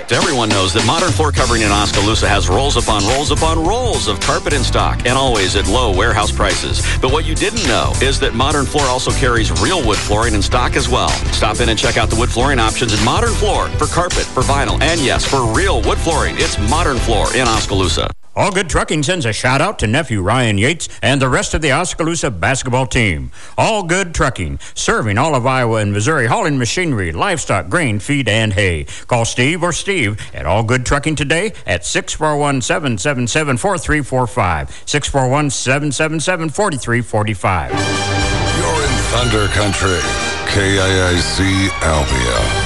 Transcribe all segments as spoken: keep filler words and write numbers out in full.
Everyone knows that Modern Floor Covering in Oskaloosa has rolls upon rolls upon rolls of carpet in stock, and always at low warehouse prices. But what you didn't know is that Modern Floor also carries real wood flooring in stock as well. Stop in and check out the wood flooring options at Modern Floor for carpet, for vinyl, and yes, for real wood flooring. It's Modern Floor in Oskaloosa. All Good Trucking sends a shout out to nephew Ryan Yates and the rest of the Oskaloosa basketball team. All Good Trucking, serving all of Iowa and Missouri, hauling machinery, livestock, grain, feed, and hay. Call Steve or Steve at All Good Trucking today at six four one, seven seven seven, four three four five. six four one, seven seven seven, four three four five. You're in Thunder Country, K I I C Albia.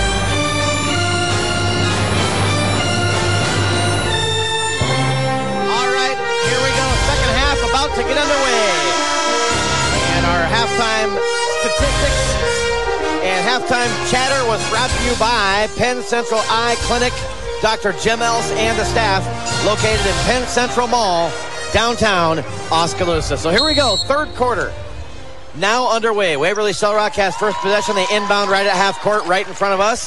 To get underway. And our halftime statistics and halftime chatter was brought to you by Penn Central Eye Clinic, Doctor Jim Else and the staff, located in Penn Central Mall, downtown Oskaloosa. So here we go, third quarter. Now underway. Waverly Shell Rock has first possession. They inbound right at half court, right in front of us.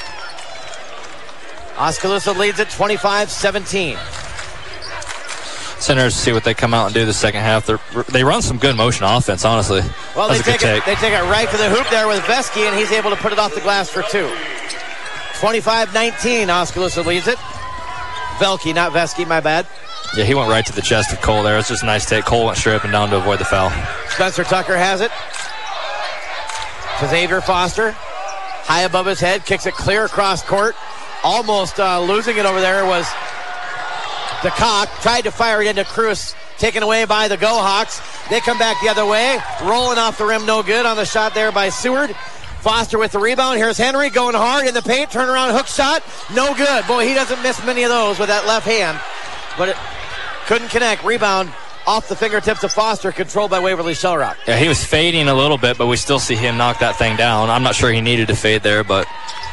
Oskaloosa leads it twenty-five seventeen. Centers see what they come out and do the second half. They're, they run some good motion offense, honestly. Well, they take, it, they take it right to the hoop there with Vesky, and he's able to put it off the glass for two. twenty-five nineteen, Oskaloosa leads it. Velke, not Vesky, my bad. Yeah, he went right to the chest of Cole there. It's just a nice take. Cole went straight up and down to avoid the foul. Spencer Tucker has it. To Xavier Foster. High above his head, kicks it clear across court. Almost uh, losing it over there was DeCock. Tried to fire it into Cruz, taken away by the Go Hawks. They come back the other way, rolling off the rim, no good on the shot there by Seward. Foster with the rebound. Here's Henry going hard in the paint, turnaround hook shot, no good. Boy, he doesn't miss many of those with that left hand, but it couldn't connect. Rebound off the fingertips of Foster, controlled by Waverly Shell Rock. Yeah, he was fading a little bit, but we still see him knock that thing down. I'm not sure he needed to fade there, but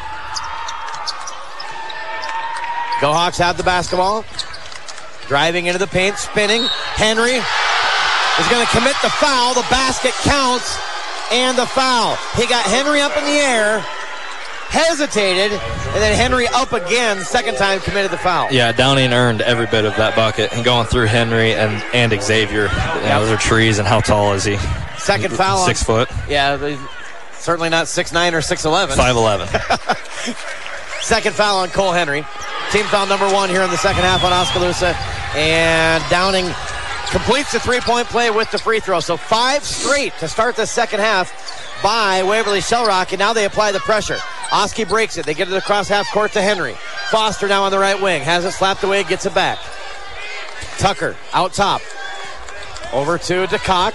Go Hawks have the basketball. Driving into the paint, spinning. Henry is going to commit the foul. The basket counts, and the foul. He got Henry up in the air, hesitated, and then Henry up again. Second time committed the foul. Yeah, Downing earned every bit of that bucket. And going through Henry and, and Xavier, you know, those are trees, and how tall is he? Second foul. Six on, foot. Yeah, certainly not six nine or six eleven. five eleven. Second foul on Cole Henry. Team foul number one here in the second half on Oskaloosa. And Downing completes the three-point play with the free throw. So five straight to start the second half by Waverly Shell Rock, and now they apply the pressure. Oski breaks it. They get it across half court to Henry. Foster now on the right wing. Has it slapped away, gets it back. Tucker out top. Over to DeCock.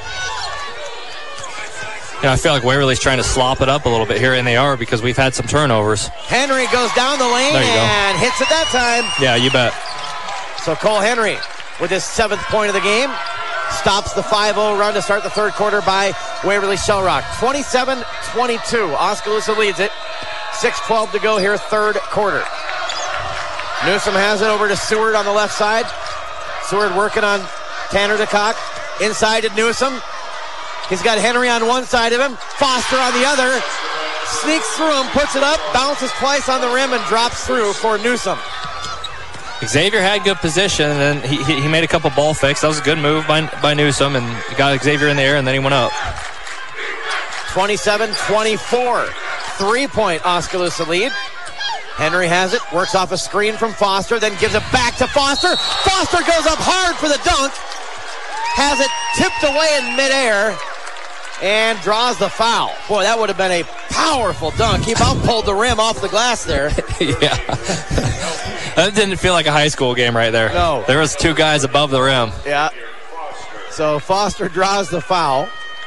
Yeah, I feel like Waverly's trying to slop it up a little bit here, and they are, because we've had some turnovers. Henry goes down the lane and go. Hits it that time. Yeah, you bet. So Cole Henry with his seventh point of the game stops the five oh run to start the third quarter by Waverly Shell Rock. twenty-seven twenty-two. Oskaloosa leads it. six twelve to go here, third quarter. Newsom has it over to Seward on the left side. Seward working on Tanner DeCock. Inside to Newsom. He's got Henry on one side of him, Foster on the other. Sneaks through him, puts it up, bounces twice on the rim, and drops through for Newsom. Xavier had good position, and he, he made a couple ball fakes. That was a good move by, by Newsom, and got Xavier in the air, and then he went up. twenty-seven twenty-four. Three-point Oskaloosa lead. Henry has it, works off a screen from Foster, then gives it back to Foster. Foster goes up hard for the dunk. Has it tipped away in midair and draws the foul. Boy, that would have been a powerful dunk. He about pulled the rim off the glass there. Yeah. That didn't feel like a high school game right there. No. There was two guys above the rim. Yeah. So Foster draws the foul.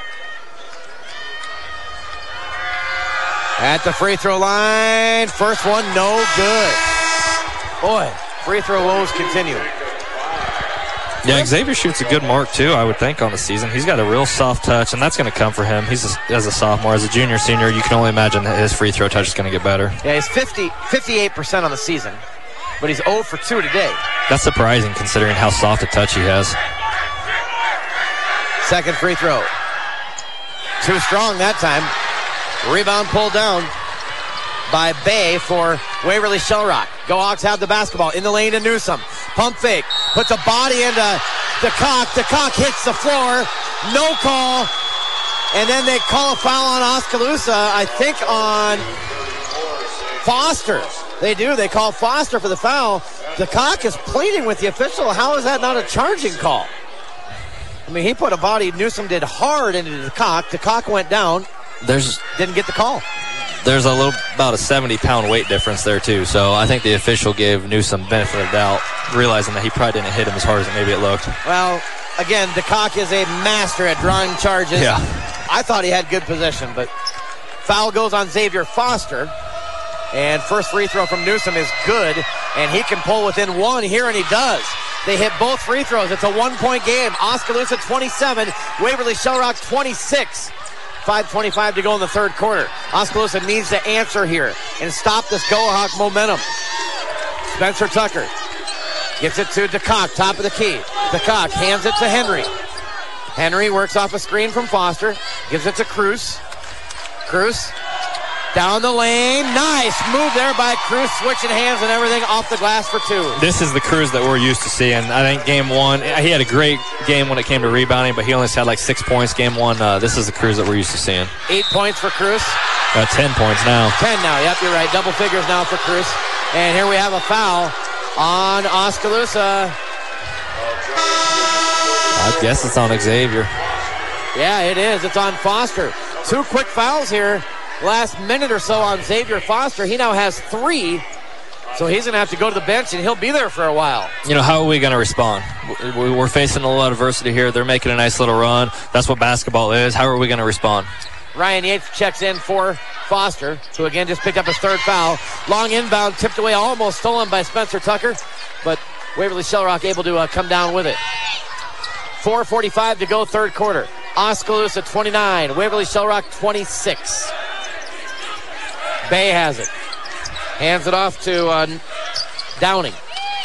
At the free throw line. First one, no good. Boy, free throw woes continue. Yeah, Xavier shoots a good mark, too, I would think, on the season. He's got a real soft touch, and that's going to come for him. He's a, as a sophomore. As a junior, senior, you can only imagine that his free throw touch is going to get better. Yeah, he's fifty, fifty-eight percent on the season, but he's zero for two today. That's surprising, considering how soft a touch he has. Second free throw. Too strong that time. Rebound pulled down by Bay for Waverly Shell Rock. Go Hawks have the basketball in the lane to Newsom. Pump fake. Puts a body into DeCock. DeCock hits the floor. No call. And then they call a foul on Oskaloosa, I think on Foster. They do. They call Foster for the foul. DeCock is pleading with the official. How is that not a charging call? I mean, he put a body. Newsom did hard into DeCock. DeCock went down. There's Didn't get the call. There's a little, about a seventy pound weight difference there, too. So I think the official gave Newsom benefit of the doubt, realizing that he probably didn't hit him as hard as maybe it looked. Well, again, DeCock is a master at drawing charges. Yeah. I thought he had good possession, but foul goes on Xavier Foster. And first free throw from Newsom is good, and he can pull within one here, and he does. They hit both free throws. It's a one-point game. Oskaloosa twenty-seven, Waverly Shellrock twenty-six. five twenty-five to go in the third quarter. Oskaloosa needs to answer here and stop this Go-Hawk momentum. Spencer Tucker gives it to DeCock, top of the key. DeCock hands it to Henry. Henry works off a screen from Foster, gives it to Cruz. Cruz down the lane. Nice move there by Cruz, switching hands and everything off the glass for two. This is the Cruz that we're used to seeing. I think game one, he had a great game when it came to rebounding, but he only had like six points game one. Uh, this is the Cruz that we're used to seeing. Eight points for Cruz. Uh, ten points now. Ten now, yep, you're right. Double figures now for Cruz. And here we have a foul on Oskaloosa. I guess it's on Xavier. Yeah, it is. It's on Foster. Two quick fouls here. Last minute or so on Xavier Foster. He now has three, so he's going to have to go to the bench, and he'll be there for a while. You know, how are we going to respond? We're facing a lot of adversity here. They're making a nice little run. That's what basketball is. How are we going to respond? Ryan Yates checks in for Foster, who again just picked up his third foul. Long inbound, tipped away, almost stolen by Spencer Tucker, but Waverly Shellrock able to uh, come down with it. four forty-five to go, third quarter. Oskaloosa twenty-nine, Waverly Shellrock twenty-six. Bay has it. Hands it off to uh, Downing.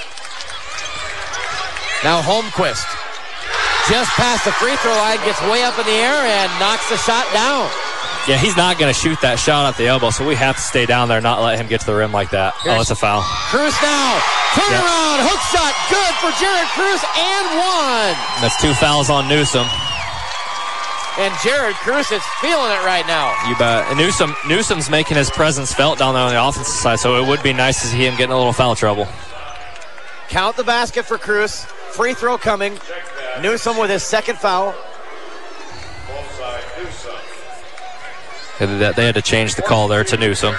Now Holmquist. Just past the free throw line, gets way up in the air and knocks the shot down. Yeah, he's not going to shoot that shot at the elbow, so we have to stay down there, not let him get to the rim like that. Here's oh, it's a foul. Cruz now. Turn yep. around. Hook shot. Good for Jared Cruz and one. That's two fouls on Newsom. And Jared Cruz is feeling it right now. You bet. And Newsom, Newsom's making his presence felt down there on the offensive side, so it would be nice to see him getting a little foul trouble. Count the basket for Cruz. Free throw coming. Newsom with his second foul. They had to change the call there to Newsom.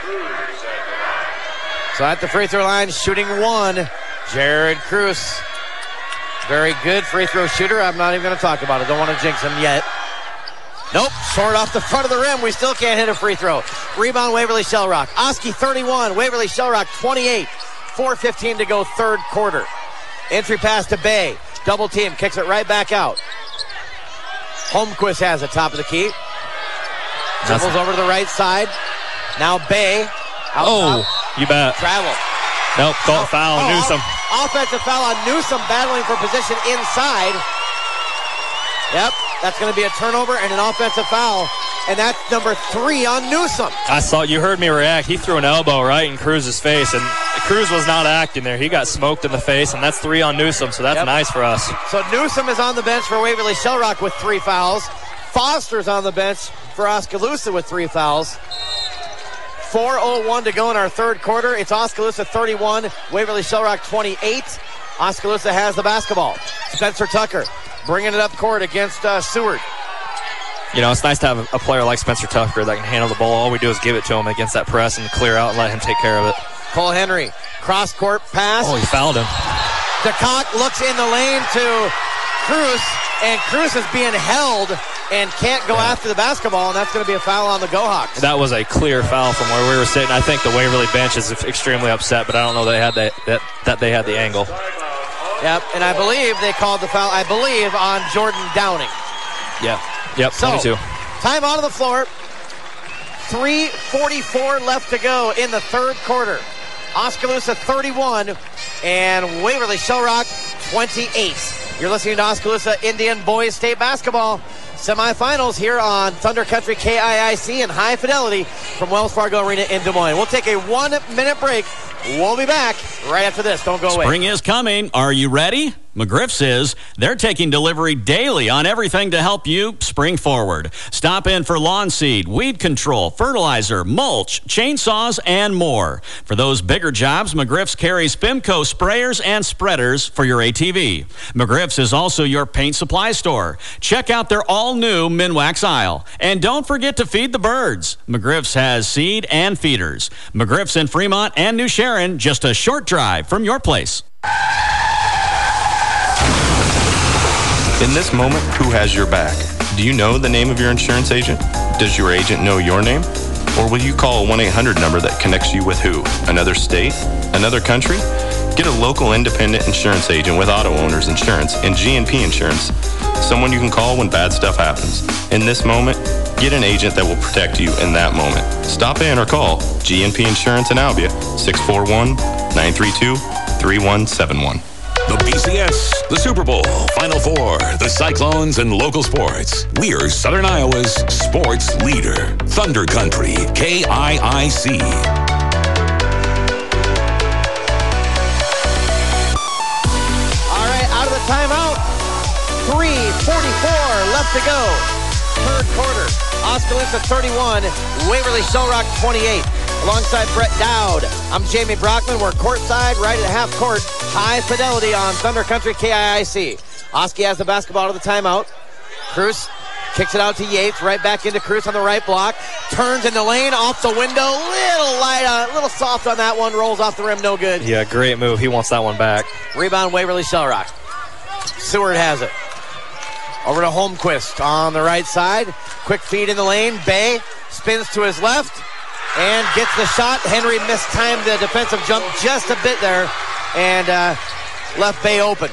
So at the free throw line, shooting one, Jared Cruz. Very good free throw shooter. I'm not even going to talk about it. Don't want to jinx him yet. Nope, short off the front of the rim. We still can't hit a free throw. Rebound, Waverly Shellrock. Oski thirty-one, Waverly Shellrock twenty-eight. four fifteen to go, third quarter. Entry pass to Bay. Double team, kicks it right back out. Holmquist has it, top of the key. Dribbles over to the right side. Now Bay. Out oh, top. You bet. Travel. Nope, call oh, foul on oh, Newsom. Offensive foul on Newsom, battling for position inside. Yep, that's going to be a turnover and an offensive foul. And that's number three on Newsom. I saw, you heard me react. He threw an elbow right in Cruz's face, and Cruz was not acting there. He got smoked in the face, and that's three on Newsom, so that's yep. nice for us. So Newsom is on the bench for Waverly Shellrock with three fouls. Foster's on the bench for Oskaloosa with three fouls. four oh one to go in our third quarter. It's Oskaloosa thirty-one, Waverly Shellrock twenty-eight. Oskaloosa has the basketball. Spencer Tucker bringing it up court against uh, Seward. You know, it's nice to have a player like Spencer Tucker that can handle the ball. All we do is give it to him against that press and clear out and let him take care of it. Cole Henry, cross-court pass. Oh, he fouled him. DeCock looks in the lane to Cruz, and Cruz is being held and can't go yeah. after the basketball, and that's going to be a foul on the Go-Hawks. That was a clear foul from where we were sitting. I think the Waverly bench is extremely upset, but I don't know they had that, that, that they had the angle. Yep, and I believe they called the foul, I believe, on Jordan Downing. Yep, yep, twenty-two. So, time out of the floor. three forty-four left to go in the third quarter. Oskaloosa thirty-one and Waverly Shellrock twenty-eight. You're listening to Oskaloosa Indian Boys State Basketball semifinals here on Thunder Country K I I C and High Fidelity from Wells Fargo Arena in Des Moines. We'll take a one-minute break. We'll be back right after this. Don't go away. Spring is coming. Are you ready? McGriff's is. They're taking delivery daily on everything to help you spring forward. Stop in for lawn seed, weed control, fertilizer, mulch, chainsaws, and more. For those bigger jobs, McGriff's carries Fimco sprayers and spreaders for your A T V. McGriff's is also your paint supply store. Check out their all-new Minwax aisle. And don't forget to feed the birds. McGriff's has seed and feeders. McGriff's in Fremont and New Sharon, just a short drive from your place. In this moment, who has your back? Do you know the name of your insurance agent? Does your agent know your name? Or will you call a one eight hundred number that connects you with who? Another state? Another country? Get a local independent insurance agent with Auto Owners Insurance and G N P Insurance. Someone you can call when bad stuff happens. In this moment, get an agent that will protect you in that moment. Stop in or call G N P Insurance in Albia, six four one, nine three two, three one seven one. The B C S, the Super Bowl, Final Four, the Cyclones, and local sports. We're Southern Iowa's sports leader. Thunder Country, K I I C. All right, out of the timeout. three forty-four left to go. Third quarter. Oskaloosa thirty-one, Waverly Shellrock twenty-eight. Alongside Brett Dowd, I'm Jamie Brockman. We're courtside, right at half court. High fidelity on Thunder Country K I I C. Oski has the basketball out of the timeout. Cruz kicks it out to Yates. Right back into Cruz on the right block. Turns in the lane, off the window. Little light, a uh, little soft on that one. Rolls off the rim, no good. Yeah, great move. He wants that one back. Rebound, Waverly Shellrock. Seward has it. Over to Holmquist on the right side. Quick feed in the lane. Bay spins to his left and gets the shot. Henry mistimed the defensive jump just a bit there and uh, left Bay open.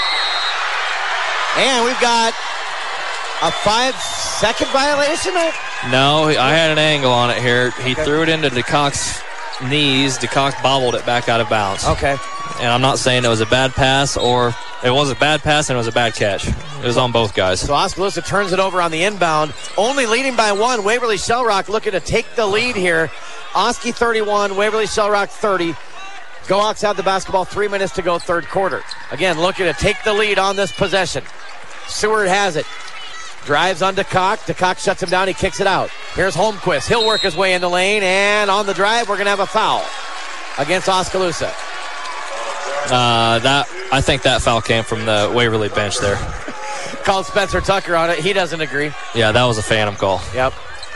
And we've got a five-second violation. No, I had an angle on it here. He okay. threw it into DeCock's knees. DeCock bobbled it back out of bounds. Okay. And I'm not saying it was a bad pass or it was a bad pass and it was a bad catch. It was on both guys. So Oskaloosa turns it over on the inbound. Only leading by one. Waverly Shellrock looking to take the lead here. Oski thirty-one, Waverly Shellrock thirty. Gohawks have the basketball. Three minutes to go, third quarter. Again, looking to take the lead on this possession. Seward has it. Drives on DeCock. DeCock shuts him down. He kicks it out. Here's Holmquist. He'll work his way in the lane. And on the drive, we're going to have a foul against Oskaloosa. Uh, that I think that foul came from the Waverly bench there. Called Spencer Tucker on it. He doesn't agree. Yeah, that was a phantom call. Yep.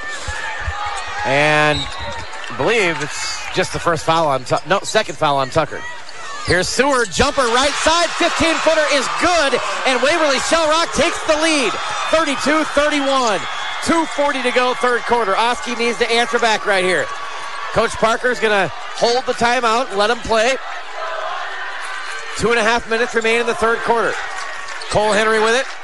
And I believe it's just the first foul on Tucker. No, second foul on Tucker. Here's Seward. Jumper right side. fifteen-footer is good. And Waverly Shellrock takes the lead. thirty-two thirty-one. two forty to go, third quarter. Oski needs to answer back right here. Coach Parker's going to hold the timeout, let him play. Two and a half minutes remain in the third quarter. Cole Henry with it.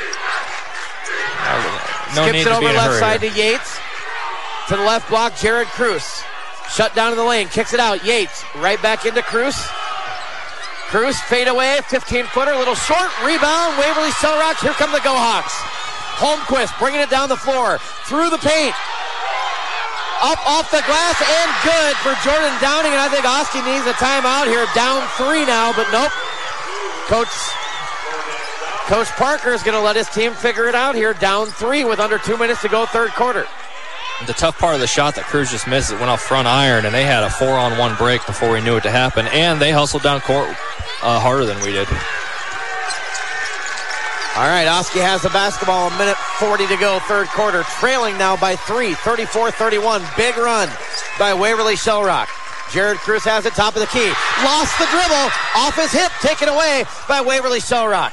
No Skips it over left hurry. side to Yates. To the left block, Jared Cruz. Shut down in the lane, kicks it out. Yates right back into Cruz. Cruz fade away, fifteen-footer, a little short. Rebound, Waverly Shellrock. Here come the Gohawks. Holmquist bringing it down the floor. Through the paint. Up off the glass and good for Jordan Downing. And I think Oski needs a timeout here. Down three now, but nope. Coach, Coach Parker is going to let his team figure it out here. Down three with under two minutes to go, third quarter. The tough part of the shot that Cruz just missed, it went off front iron, and they had a four-on-one break before we knew it to happen, and they hustled down court uh, harder than we did. All right, Oski has the basketball, a minute forty to go, third quarter. Trailing now by three, thirty-four thirty-one. Big run by Waverly Shellrock. Jared Cruz has it, top of the key. Lost the dribble, off his hip, taken away by Waverly Shellrock.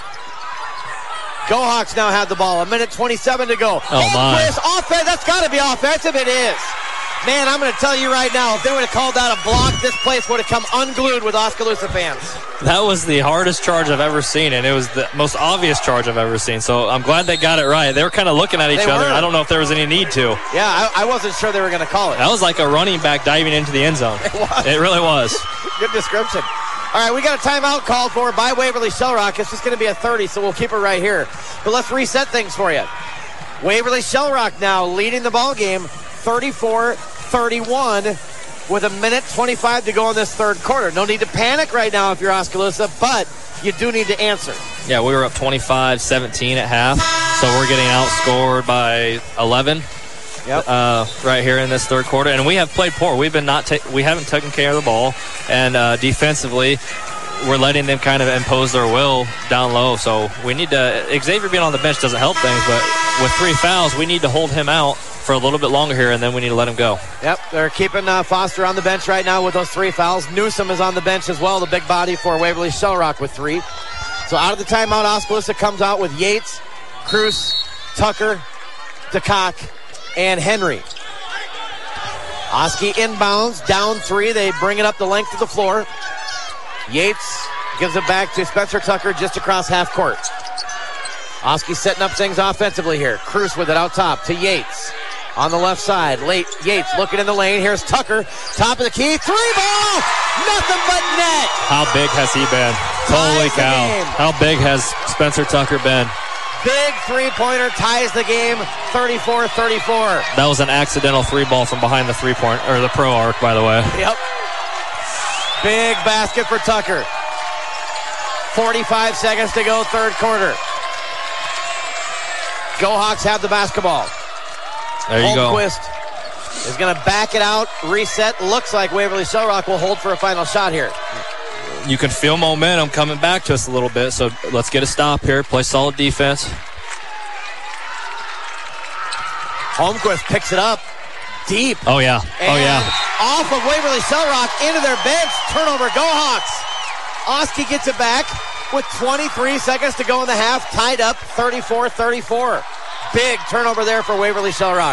Gohawks now have the ball, a minute twenty-seven to go. Oh, my. Offense, that's got to be offensive, it is. Man, I'm going to tell you right now, if they would have called that a block, this place would have come unglued with Oskaloosa fans. That was the hardest charge I've ever seen, and it was the most obvious charge I've ever seen. So I'm glad they got it right. They were kind of looking at each They other. were. I don't know if there was any need to. Yeah, I, I wasn't sure they were going to call it. That was like a running back diving into the end zone. It was. It really was. Good description. All right, we got a timeout called for by Waverly Shellrock. It's just going to be a thirty, so we'll keep it right here. But let's reset things for you. Waverly Shellrock now leading the ball game, thirty-four thirty-one. with a minute twenty-five to go in this third quarter. No need to panic right now if you're Oskaloosa, but you do need to answer. Yeah, we were up twenty-five seventeen at half, so we're getting outscored by eleven. Yep. Uh, right here in this third quarter, and we have played poor. We've been not ta- we haven't taken care of the ball, and uh, defensively, we're letting them kind of impose their will down low. So we need to. Xavier being on the bench doesn't help things, but with three fouls, we need to hold him out for a little bit longer here, and then we need to let him go. Yep, they're keeping uh, Foster on the bench right now with those three fouls. Newsom is on the bench as well, the big body for Waverly Shell Rock with three. So out of the timeout, Oskaloosa comes out with Yates, Cruz, Tucker, DeCock, and Henry. Oski inbounds, down three. They bring it up the length of the floor. Yates gives it back to Spencer Tucker just across half court. Oski setting up things offensively here. Cruz with it out top to Yates. On the left side, late Yates looking in the lane. Here's Tucker, top of the key, three ball, nothing but net. How big has he been? Holy cow. How big has Spencer Tucker been? Big three-pointer ties the game, thirty-four thirty-four. That was an accidental three ball from behind the three-point, or the pro arc, by the way. Yep. Big basket for Tucker. forty-five seconds to go, third quarter. Go Hawks have the basketball. There you go. Holmquist is going to back it out, reset. Looks like Waverly Shell Rock will hold for a final shot here. You can feel momentum coming back to us a little bit, so let's get a stop here. Play solid defense. Holmquist picks it up deep. Oh, yeah. And oh, yeah. off of Waverly Shell Rock into their bench. Turnover, Go Hawks. Oski gets it back with twenty-three seconds to go in the half. Tied up thirty-four thirty-four. Big turnover there for Waverly Shell Rock.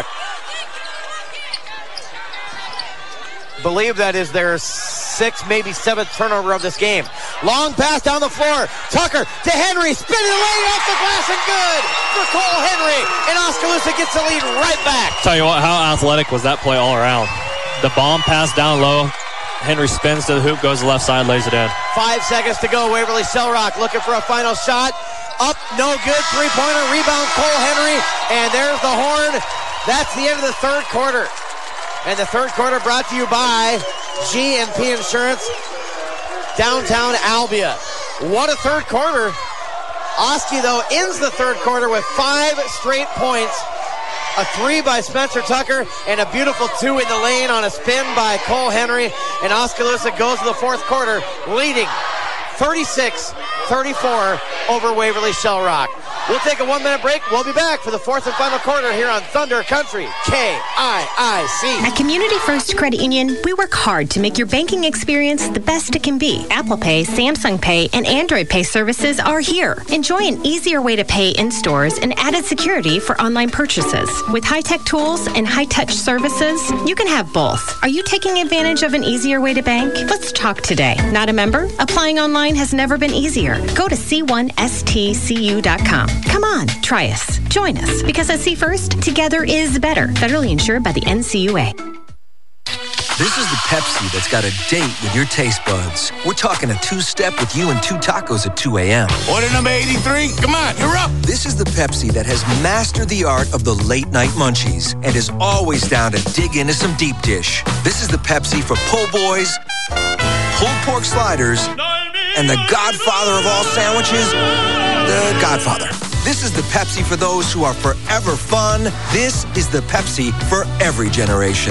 Believe that is their sixth, maybe seventh turnover of this game. Long pass down the floor. Tucker to Henry. Spinning the lane off the glass and good for Cole Henry. And Oskaloosa gets the lead right back. Tell you what, how athletic was that play all around? The bomb pass down low. Henry spins to the hoop, goes to the left side, lays it in. Five seconds to go. Waverly Shell Rock looking for a final shot. Up, no good. Three-pointer. Rebound, Cole Henry. And there's the horn. That's the end of the third quarter. And the third quarter brought to you by G and P Insurance, downtown Albia. What a third quarter. Oski, though, ends the third quarter with five straight points. A three by Spencer Tucker and a beautiful two in the lane on a spin by Cole Henry. And Oskaloosa goes to the fourth quarter leading thirty-six thirty-four over Waverly Shell Rock. We'll take a one-minute break. We'll be back for the fourth and final quarter here on Thunder Country, K I I C. At Community First Credit Union, we work hard to make your banking experience the best it can be. Apple Pay, Samsung Pay, and Android Pay services are here. Enjoy an easier way to pay in stores and added security for online purchases. With high-tech tools and high-touch services, you can have both. Are you taking advantage of an easier way to bank? Let's talk today. Not a member? Applying online has never been easier. Go to c one s t c u dot com. Come on, try us. Join us, because at See First, together is better. Federally insured by the N C U A. This is the Pepsi that's got a date with your taste buds. We're talking a two-step with you and two tacos at two a.m. Order number eighty-three. Come on, you're up. This is the Pepsi that has mastered the art of the late-night munchies and is always down to dig into some deep dish. This is the Pepsi for po' boys, pulled pork sliders, and the godfather of all sandwiches, the Godfather. This is the Pepsi for those who are forever fun. This is the Pepsi for every generation.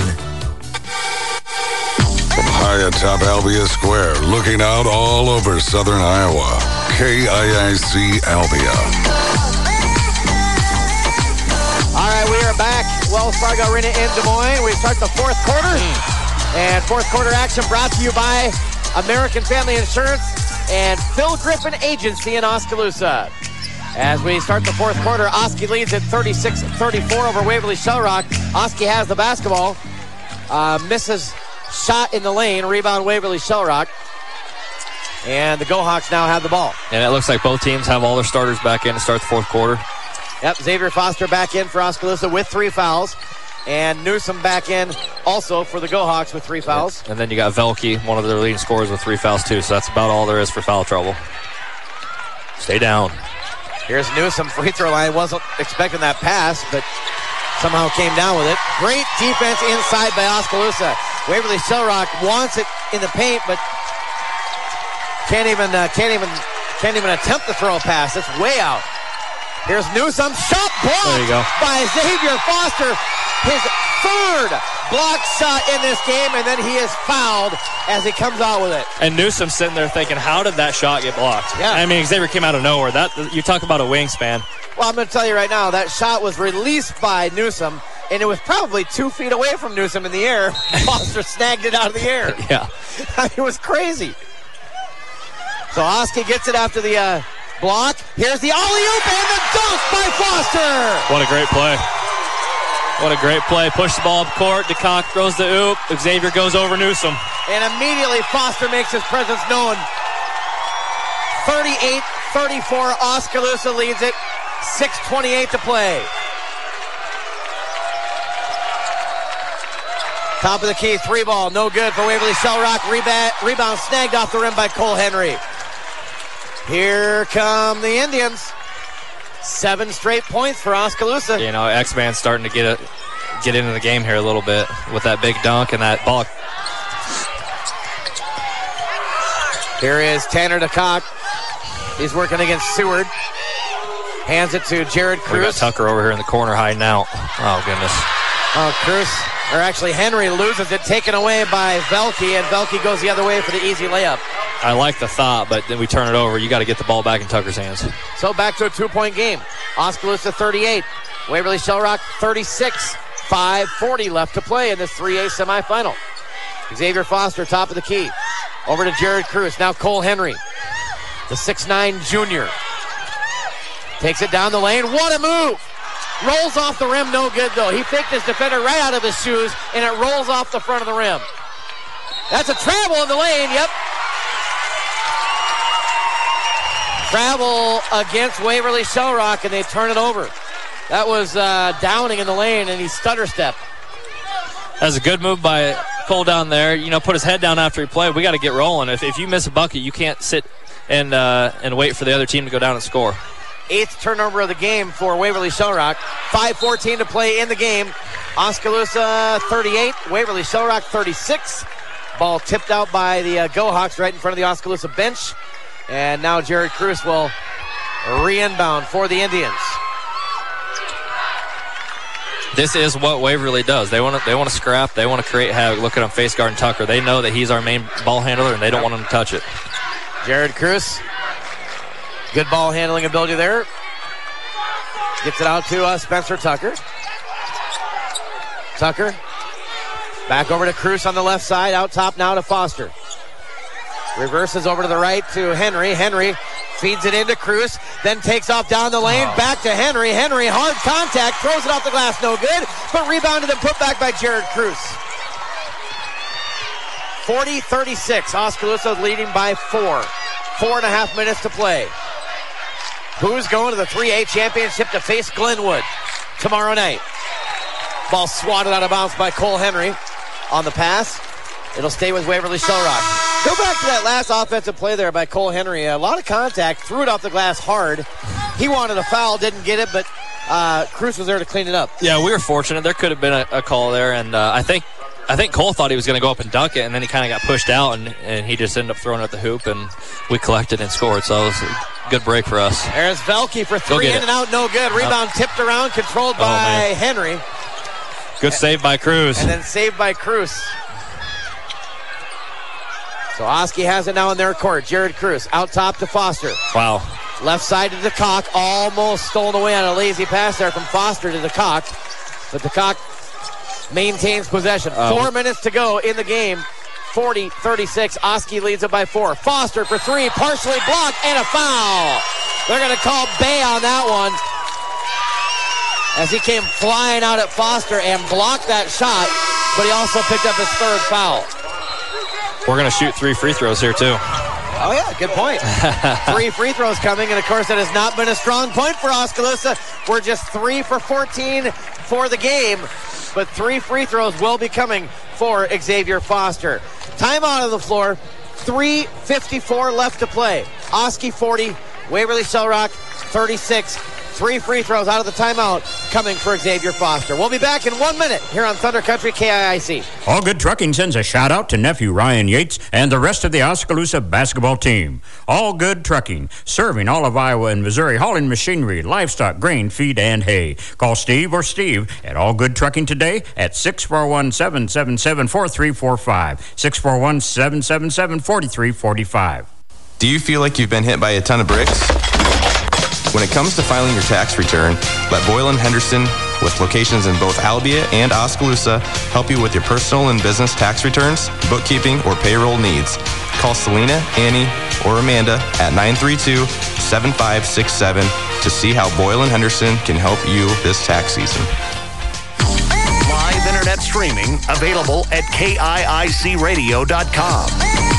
High atop Albia Square, looking out all over southern Iowa. K I I C Albia. All right, we are back. Wells Fargo Arena in Des Moines. We start the fourth quarter. And fourth quarter action brought to you by American Family Insurance and Phil Griffin Agency in Oskaloosa. As we start the fourth quarter, Oski leads at thirty-six thirty-four over Waverly Shell Rock. Oski has the basketball. Uh, misses shot in the lane. Rebound Waverly Shell Rock. And the Go Hawks now have the ball. And it looks like both teams have all their starters back in to start the fourth quarter. Yep, Xavier Foster back in for Oskaloosa with three fouls. And Newsom back in also for the Go Hawks with three fouls. And then you got Velke, one of their leading scorers, with three fouls too. So that's about all there is for foul trouble. Stay down. Here's Newsom, free throw line. Wasn't expecting that pass, but somehow came down with it. Great defense inside by Oskaloosa. Waverly Shell Rock wants it in the paint, but can't even uh, can't even can't even attempt to throw a pass. It's way out. Here's Newsom, shot blocked there you go. by Xavier Foster. His third block shot in this game, and then he is fouled as he comes out with it. And Newsom sitting there thinking, how did that shot get blocked? Yeah. I mean, Xavier came out of nowhere. That you talk about a wingspan. Well, I'm going to tell you right now, that shot was released by Newsom, and it was probably two feet away from Newsom in the air. Foster snagged it out of the air. Yeah. I mean, it was crazy. So Oski gets it after the uh, block. Here's the alley-oop and the dunk by Foster. What a great play. What a great play. Push the ball up court. DeCock throws the oop. Xavier goes over Newsom. And immediately Foster makes his presence known. thirty-eight thirty-four, Oskaloosa leads it. six twenty-eight to play. Top of the key, three ball, no good for Waverly Shell Rock. Rebound, rebound snagged off the rim by Cole Henry. Here come the Indians. Seven straight points for Oskaloosa. You know, X-Man's starting to get it, get into the game here a little bit with that big dunk and that ball. Here is Tanner DeCock. He's working against Seward. Hands it to Jared Cruz. We got Tucker over here in the corner hiding out. Oh, goodness. Oh, Cruz, or actually Henry loses it, taken away by Velke, and Velke goes the other way for the easy layup. I like the thought, but then we turn it over. You got to get the ball back in Tucker's hands. So back to a two-point game. Oskaloosa thirty-eight, Waverly Shell Rock thirty-six. five forty left to play in this three A semifinal. Xavier Foster, top of the key. Over to Jared Cruz. Now Cole Henry, the six nine junior. Takes it down the lane. What a move! Rolls off the rim, no good though. He faked his defender right out of his shoes, and it rolls off the front of the rim. That's a travel in the lane, yep. Travel against Waverly Shell Rock, and they turn it over. That was uh, Downing in the lane, and he stutter stepped. That's a good move by Cole down there. You know, put his head down after he played. We got to get rolling. If, if you miss a bucket, you can't sit and uh, and wait for the other team to go down and score. Eighth turnover of the game for Waverly Shell Rock. five fourteen to play in the game. Oskaloosa thirty-eight, Waverly Shell Rock thirty-six. Ball tipped out by the uh, Go-Hawks right in front of the Oskaloosa bench. And now Jared Cruz will re-inbound for the Indians. This is what Waverly does. They want to they want to scrap. They want to create havoc. Look at him face guarding Tucker. They know that he's our main ball handler, and they don't want him to touch it. Jared Cruz, good ball handling ability there. Gets it out to uh, Spencer Tucker. Tucker back over to Cruz on the left side. Out top now to Foster. Reverses over to the right to Henry. Henry feeds it into Cruz, then takes off down the lane, oh. back to Henry. Henry, hard contact, throws it off the glass, no good, but rebounded and put back by Jared Cruz. forty thirty-six, Oskaloosa leading by four. Four and a half minutes to play. Who's going to the three A championship to face Glenwood tomorrow night? Ball swatted out of bounds by Cole Henry on the pass. It'll stay with Waverly Shell Rock. Go back to that last offensive play there by Cole Henry. A lot of contact, threw it off the glass hard. He wanted a foul, didn't get it, but uh, Cruz was there to clean it up. Yeah, we were fortunate. There could have been a, a call there, and uh, I think I think Cole thought he was going to go up and dunk it, and then he kind of got pushed out, and, and he just ended up throwing it at the hoop, and we collected and scored. So it was a good break for us. There's Velke for three, in and out, no good. Rebound uh, tipped around, controlled by oh, Henry. Good save by Cruz. And then saved by Cruz. So Oski has it now in their court. Jared Cruz out top to Foster. Wow. Left side to DeCock. Almost stolen away on a lazy pass there from Foster to DeCock. But DeCock maintains possession. Uh, four minutes to go in the game. forty thirty-six. Oski leads it by four. Foster for three. Partially blocked and a foul. They're going to call Bay on that one, as he came flying out at Foster and blocked that shot, but he also picked up his third foul. We're going to shoot three free throws here, too. Oh, yeah, good point. Three free throws coming, and, of course, that has not been a strong point for Oskaloosa. We're just three for fourteen for the game, but three free throws will be coming for Xavier Foster. Timeout on the floor, three fifty-four left to play. Oski forty, Waverly Shell Rock thirty-six. Three free throws out of the timeout coming for Xavier Foster. We'll be back in one minute here on Thunder Country K I I C. All Good Trucking sends a shout out to nephew Ryan Yates and the rest of the Oskaloosa basketball team. All Good Trucking, serving all of Iowa and Missouri, hauling machinery, livestock, grain, feed, and hay. Call Steve or Steve at All Good Trucking today at six four one, seven seven seven, four three four five. six four one, seven seven seven, four three four five. Do you feel like you've been hit by a ton of bricks? When it comes to filing your tax return, let Boyle and Henderson, with locations in both Albia and Oskaloosa, help you with your personal and business tax returns, bookkeeping, or payroll needs. Call Selena, Annie, or Amanda at nine three two, seven five six seven to see how Boyle and Henderson can help you this tax season. Live internet streaming available at K I I C radio dot com.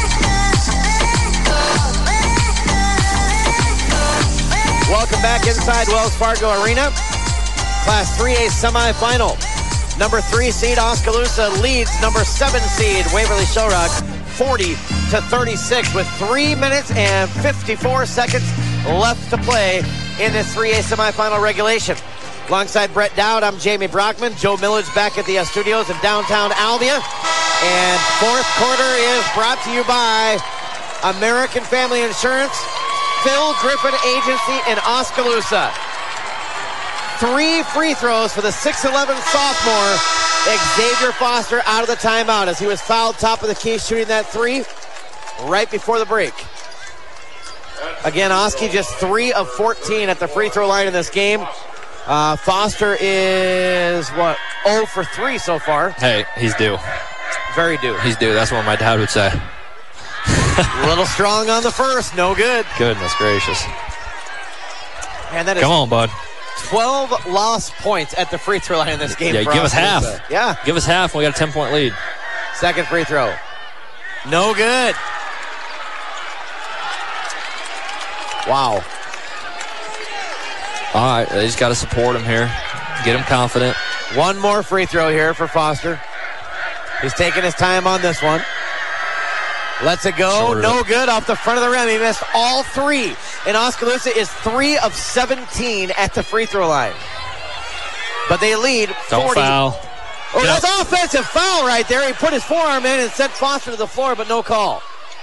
Welcome back inside Wells Fargo Arena. Class three A semifinal. Number three seed Oskaloosa leads number seven seed Waverly Shellrock forty to thirty-six with three minutes and fifty-four seconds left to play in this three A semifinal regulation. Alongside Brett Dowd, I'm Jamie Brockman. Joe Millage back at the uh, studios in downtown Albia. And fourth quarter is brought to you by American Family Insurance, Phil Griffin Agency in Oskaloosa. Three free throws for the six eleven sophomore Xavier Foster out of the timeout as he was fouled top of the key shooting that three right before the break. Again, Oski just three of fourteen at the free throw line in this game. Uh, Foster is, what, oh for three so far. Hey, he's due. Very due. He's due. That's what my dad would say. A little strong on the first. No good. Goodness gracious. And that is Come on, bud. twelve lost points at the free throw line in this game. Yeah, for give us half. Oskaloosa. Yeah. Give us half and we got a ten-point lead. Second free throw. No good. Wow. All right, they just got to support him here. Get him confident. One more free throw here for Foster. He's taking his time on this one. Lets it go. Shorted no it. good off the front of the rim. He missed all three. And Oskaloosa is three of seventeen at the free throw line. But they lead Don't forty. foul. Oh, Get that's up. offensive foul right there. He put his forearm in and sent Foster to the floor, but no call.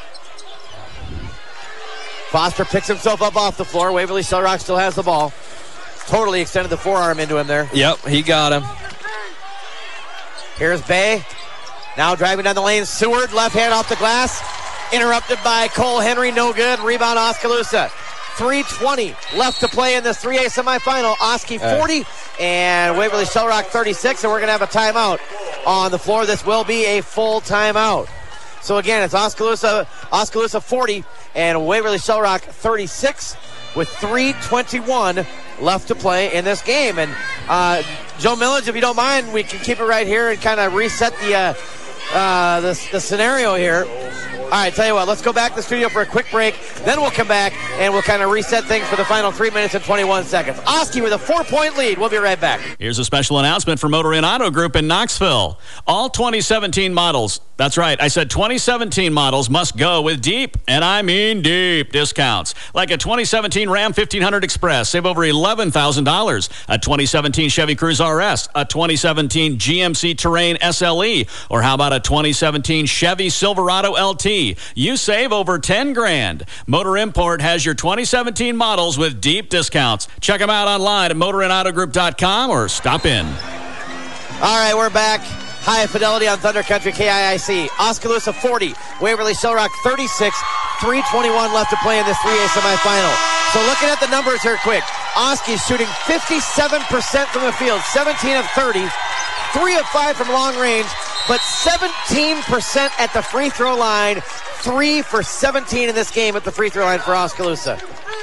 Foster picks himself up off the floor. Waverly Shellrock still has the ball. Totally extended the forearm into him there. Yep, he got him. Here's Bay. Now driving down the lane. Seward, left hand off the glass. Interrupted by Cole Henry. No good. Rebound Oskaloosa. three twenty left to play in this three A semifinal. Oski forty and Waverly Shellrock thirty-six. And we're going to have a timeout on the floor. This will be a full timeout. So again, it's Oskaloosa, Oskaloosa forty and Waverly Shellrock thirty-six with three twenty-one left to play in this game. And uh, Joe Millage, if you don't mind, we can keep it right here and kind of reset the, uh, uh, the the scenario here. All right, tell you what, let's go back to the studio for a quick break. Then we'll come back and we'll kind of reset things for the final three minutes and twenty-one seconds. Oski with a four-point lead. We'll be right back. Here's a special announcement from Motor Inn Auto Group in Knoxville. All twenty seventeen models, that's right, I said twenty seventeen models must go with deep, and I mean deep, discounts. Like a twenty seventeen Ram fifteen hundred Express, save over eleven thousand dollars. A twenty seventeen Chevy Cruze R S, a twenty seventeen G M C Terrain S L E, or how about a twenty seventeen Chevy Silverado L T? You save over ten grand. Motor Import has your twenty seventeen models with deep discounts. Check them out online at motor inn auto group dot com or stop in. All right, we're back. High Fidelity on Thunder Country K I I C. Oskaloosa forty, Waverly Shellrock thirty-six, three twenty-one left to play in this three A semifinal. So looking at the numbers here quick, Oski's shooting fifty-seven percent from the field, seventeen of thirty, three of five from long range, but seventeen percent at the free throw line, three for seventeen in this game at the free throw line for Oskaloosa.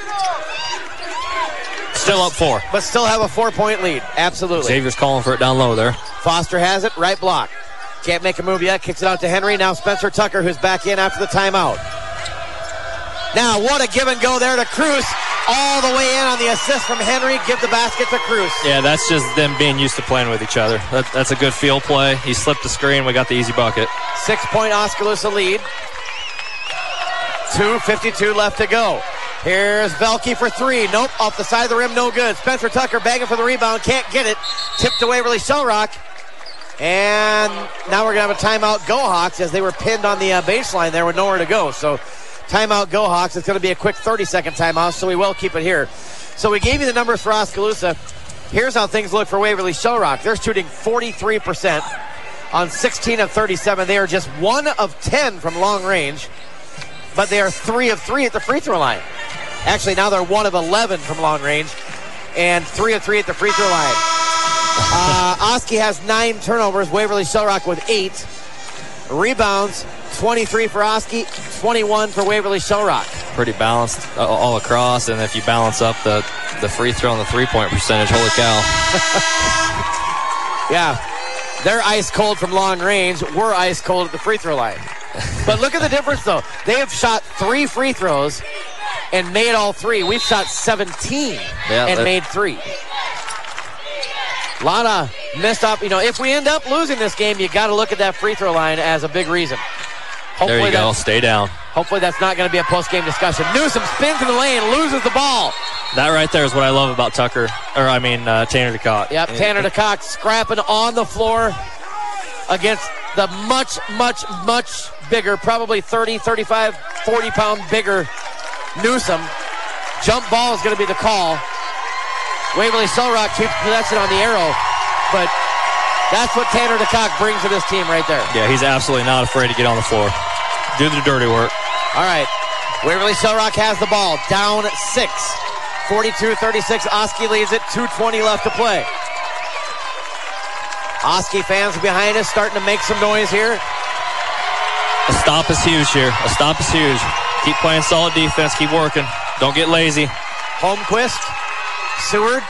Still up four. But still have a four-point lead. Absolutely. Xavier's calling for it down low there. Foster has it, right block. Can't make a move yet, kicks it out to Henry. Now Spencer Tucker, who's back in after the timeout. Now, what a give and go there to Cruz. All the way in on the assist from Henry. Give the basket to Cruz. Yeah, that's just them being used to playing with each other. That, that's a good field play. He slipped the screen. We got the easy bucket. Six-point Oskaloosa lead. two fifty-two left to go. Here's Velke for three. Nope, off the side of the rim, no good. Spencer Tucker begging for the rebound, can't get it. Tipped away Waverly Shell Rock. And now we're going to have a timeout, Go Hawks, as they were pinned on the uh, baseline there with nowhere to go. So timeout, Go Hawks. It's going to be a quick thirty-second timeout, so we will keep it here. So we gave you the numbers for Oskaloosa. Here's how things look for Waverly Shell Rock. They're shooting forty-three percent on sixteen of thirty-seven. They are just one of ten from long range, but they are three of three at the free throw line. Actually, now they're one of eleven from long range and three of three at the free throw line. Uh, Oski has nine turnovers. Waverly Shell Rock with eight. Rebounds, twenty-three for Oski, twenty-one for Waverly Shell Rock. Pretty balanced uh, all across, and if you balance up the, the free throw and the three-point percentage, holy cow. Yeah, they're ice cold from long range. We're ice cold at the free throw line. But look at the difference, though. They have shot three free throws and made all three. We've shot seventeen yeah, and that... made three. A lot of missed up. You know, if we end up losing this game, you got to look at that free throw line as a big reason. Hopefully there you go. Stay down. Hopefully that's not going to be a post-game discussion. Newsom spins in the lane, loses the ball. That right there is what I love about Tucker, or I mean uh, Tanner DeCock. Yep, Tanner DeCock scrapping on the floor against the much, much, much bigger, probably thirty, thirty-five, forty pound bigger Newsom. Jump ball is going to be the call. Waverly Shell Rock keeps possession on the arrow, but that's what Tanner DeCock brings to this team right there. Yeah, he's absolutely not afraid to get on the floor. Do the dirty work. All right, Waverly Shell Rock has the ball, down six. forty-two thirty-six, Oski leads it, two twenty left to play. Oski fans behind us starting to make some noise here. A stop is huge here. A stop is huge. Keep playing solid defense. Keep working. Don't get lazy. Holmquist, Seward,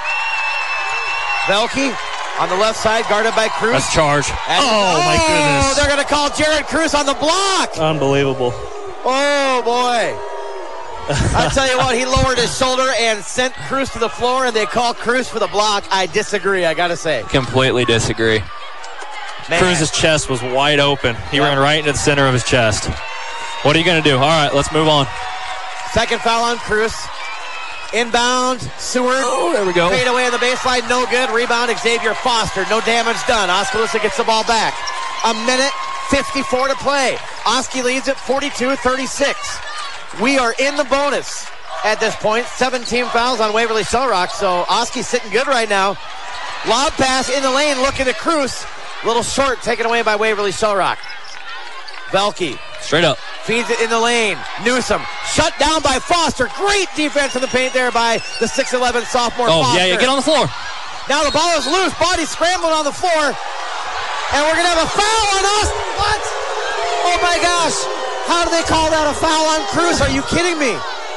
Velke on the left side, guarded by Cruz. That's charge. And, oh, oh, my goodness. They're going to call Jared Cruz on the block. Unbelievable. Oh, boy. I'll tell you what, he lowered his shoulder and sent Cruz to the floor, and they call Cruz for the block. I disagree, I got to say. Completely disagree. Man. Cruz's chest was wide open. He yep. ran right into the center of his chest. What are you going to do? All right, let's move on. Second foul on Cruz. Inbound, Seward. Oh, there we go. Fade away on the baseline, no good. Rebound, Xavier Foster. No damage done. Oskaloosa gets the ball back. A minute, fifty-four to play. Oski leads at forty-two thirty-six. We are in the bonus at this point. seventeen fouls on Waverly Shell Rock, so Oski's sitting good right now. Lob pass in the lane, looking at Cruz. A little short, taken away by Waverly Shell Rock. Velke. Straight up. Feeds it in the lane. Newsom shut down by Foster. Great defense in the paint there by the six eleven sophomore oh, Foster. yeah, yeah, get on the floor. Now the ball is loose. Body scrambling on the floor. And we're going to have a foul on Austin. What? Oh, my gosh. How do they call that a foul on Cruz? Are you kidding me?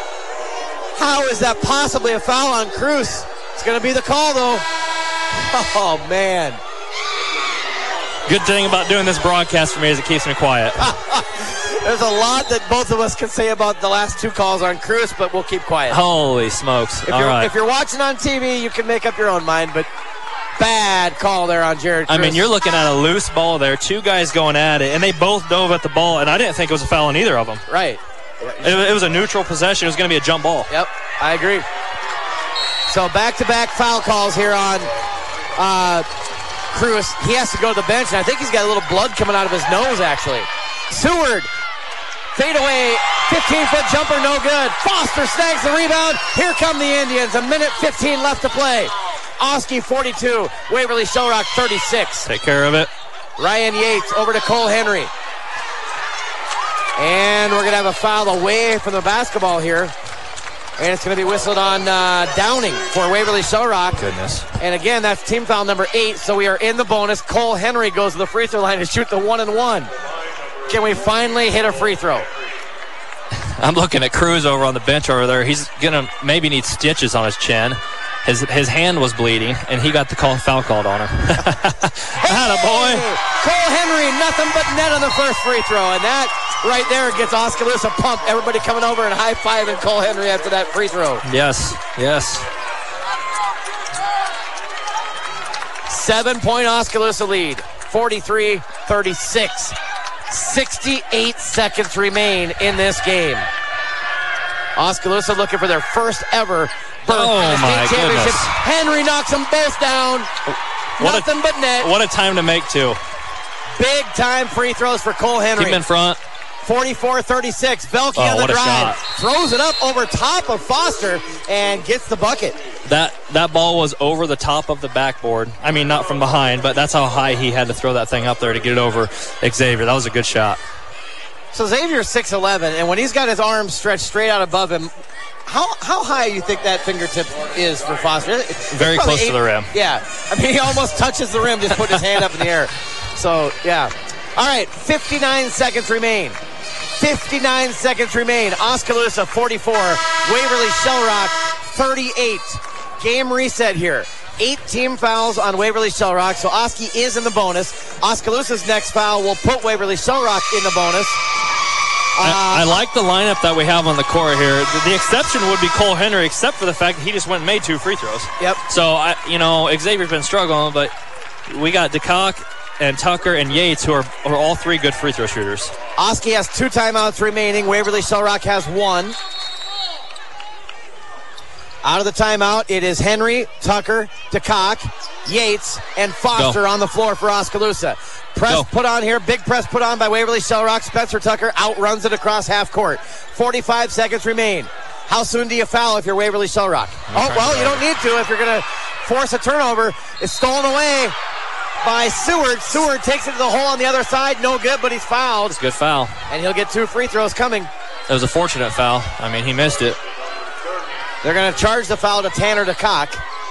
How is that possibly a foul on Cruz? It's going to be the call, though. Oh, man. Good thing about doing this broadcast for me is it keeps me quiet. There's a lot that both of us can say about the last two calls on Cruz, but we'll keep quiet. Holy smokes. If All you're, right. If you're watching on T V, you can make up your own mind, but bad call there on Jared Cruz. I mean, you're looking at a loose ball there, two guys going at it, and they both dove at the ball, and I didn't think it was a foul on either of them. Right. It, it was a neutral possession. It was going to be a jump ball. Yep, I agree. So back-to-back foul calls here on uh, Cruz. He has to go to the bench, and I think he's got a little blood coming out of his nose, actually. Seward, fade away, fifteen-foot jumper, no good. Foster snags the rebound. Here come the Indians. A minute fifteen left to play. Oski forty-two, Waverly Shell Rock thirty-six. Take care of it. Ryan Yates over to Cole Henry. And we're going to have a foul away from the basketball here. And it's going to be whistled on uh, Downing for Waverly Shell Rock. Goodness. And again, that's team foul number eight, so we are in the bonus. Cole Henry goes to the free throw line to shoot the one and one. Can we finally hit a free throw? I'm looking at Cruz over on the bench over there. He's going to maybe need stitches on his chin. His his hand was bleeding, and he got the call, foul called on him. Atta boy. Cole Henry, nothing but net on the first free throw, and that right there gets Oskaloosa pumped. Everybody coming over and high-fiving Cole Henry after that free throw. Yes, yes. Seven-point Oskaloosa lead, forty-three thirty-six. sixty-eight seconds remain in this game. Oskaloosa looking for their first ever berth Oh, in the my state championship. goodness. Henry knocks them both down. What Nothing a, but net. What a time to make, too. Big time free throws for Cole Henry. Keep him in front. forty-four thirty-six. Velke Oh, on the what a drive. shot. Throws it up over top of Foster and gets the bucket. That that ball was over the top of the backboard. I mean, not from behind, but that's how high he had to throw that thing up there to get it over Xavier. That was a good shot. So Xavier's six eleven, and when he's got his arms stretched straight out above him, how how high do you think that fingertip is for Foster? It's Very probably close eight, to the rim. Yeah. I mean, he almost touches the rim just putting his hand up in the air. So, yeah. All right, fifty-nine seconds remain. fifty-nine seconds remain. Oskaloosa forty-four. Waverly Shellrock thirty-eight. Game reset here. Eight team fouls on Waverly Shellrock, so Oski is in the bonus. Oskaloosa's next foul will put Waverly Shellrock in the bonus. I, I like the lineup that we have on the court here. The, the exception would be Cole Henry, except for the fact that he just went and made two free throws. Yep. So, I, you know, Xavier's been struggling, but we got DeCock and Tucker and Yates, who are, are all three good free throw shooters. Oski has two timeouts remaining. Waverly Shellrock has one. Out of the timeout, it is Henry, Tucker, DeCock, Yates, and Foster Go. on the floor for Oskaloosa. Press Go. put on here. Big press put on by Waverly Shellrock. Spencer Tucker outruns it across half court. forty-five seconds remain. How soon do you foul if you're Waverly Shellrock? Oh, well, you don't need to if you're going to force a turnover. It's stolen away by Seward. Seward takes it to the hole on the other side. No good, but he's fouled. It's a good foul. And he'll get two free throws coming. It was a fortunate foul. I mean, he missed it. They're going to charge the foul to Tanner DeCock.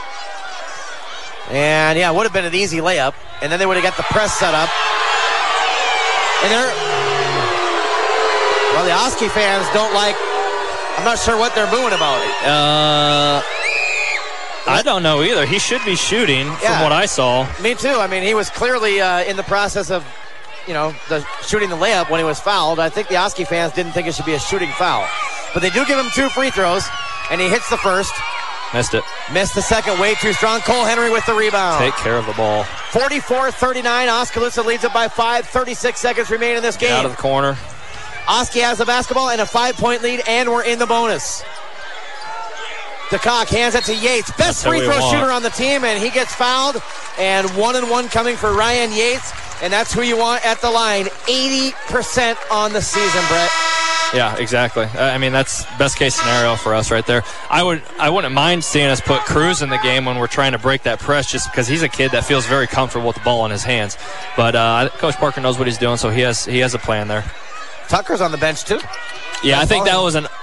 And, yeah, it would have been an easy layup. And then they would have got the press set up. And they're... Well, the Oski fans don't like... I'm not sure what they're booing about. Uh, I don't know either. He should be shooting from Yeah. what I saw. Me too. I mean, he was clearly uh, in the process of, you know, the shooting the layup when he was fouled. I think the Oski fans didn't think it should be a shooting foul. But they do give him two free throws, and he hits the first. Missed it. Missed the second, way too strong. Cole Henry with the rebound. Take care of the ball. forty-four thirty-nine. Oskaloosa leads it by five. thirty-six seconds remain in this game. Get out of the corner. Oski has the basketball and a five-point lead, and we're in the bonus. DeCock hands it to Yates. Best That's free who we throw want. shooter on the team, and he gets fouled. And one and one coming for Ryan Yates, and that's who you want at the line. eighty percent on the season, Brett. Yeah, exactly. Uh, I mean, that's best case scenario for us right there. I would, I wouldn't mind seeing us put Cruz in the game when we're trying to break that press, just because he's a kid that feels very comfortable with the ball in his hands. But uh, Coach Parker knows what he's doing, so he has he has a plan there. Tucker's on the bench too. Yeah, I think that was an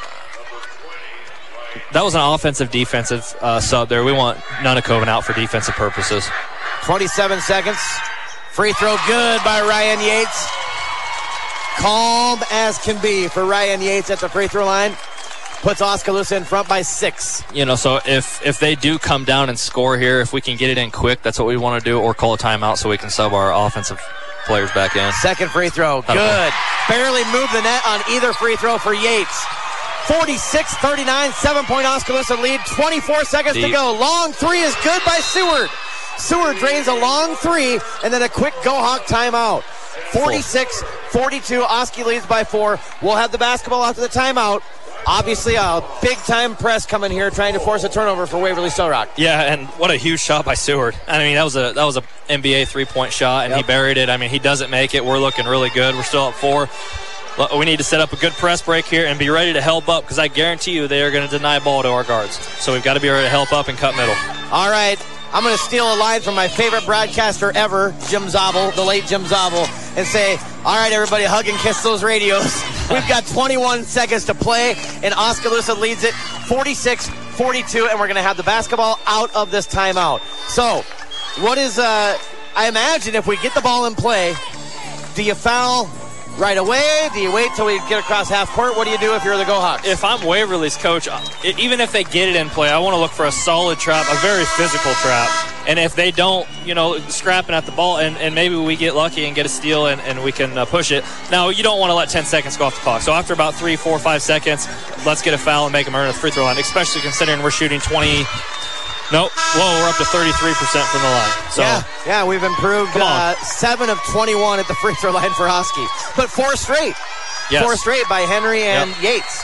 that was an offensive defensive uh, sub there. We want Nunakoven out for defensive purposes. twenty-seven seconds. Free throw good by Ryan Yates. Calm as can be for Ryan Yates at the free throw line. Puts Oskaloosa in front by six. You know, so if if they do come down and score here, if we can get it in quick, that's what we want to do, or call a timeout so we can sub our offensive players back in. Second free throw, That'll good. Barely moved the net on either free throw for Yates. forty-six thirty-nine, seven-point Oskaloosa lead, twenty-four seconds Deep. to go. Long three is good by Seward. Seward drains a long three, and then a quick Go-Hawk timeout. forty-six forty-two, Oski leads by four. We'll have the basketball after the timeout. Obviously, a big-time press coming here, trying to force a turnover for Waverly Shellrock. Yeah, and what a huge shot by Seward. I mean, that was a that was a N B A three-point shot, and Yep. he buried it. I mean, he doesn't make it. We're looking really good. We're still up four. But we need to set up a good press break here and be ready to help up, because I guarantee you they are going to deny ball to our guards. So we've got to be ready to help up and cut middle. All right, I'm going to steal a line from my favorite broadcaster ever, Jim Zabel, the late Jim Zabel, and say, all right, everybody, hug and kiss those radios. We've got twenty-one seconds to play, and Oskaloosa leads it forty-six forty-two, and we're going to have the basketball out of this timeout. So, what is, uh, I imagine if we get the ball in play, do you foul right away? Do you wait till we get across half court? What do you do if you're the Go-Hawks? If I'm Waverly's coach, it, even if they get it in play, I want to look for a solid trap, a very physical trap. And if they don't, you know, scrapping at the ball, and, and maybe we get lucky and get a steal and, and we can uh, push it. Now, you don't want to let ten seconds go off the clock. So after about three, four, five seconds, let's get a foul and make them earn a free throw line, especially considering we're shooting twenty. Nope. Whoa, we're up to thirty-three percent from the line. So, yeah, yeah, we've improved Come on. uh, seven of twenty-one at the free throw line for Oski. But four straight. Yes. Four straight by Henry and Yep. Yates.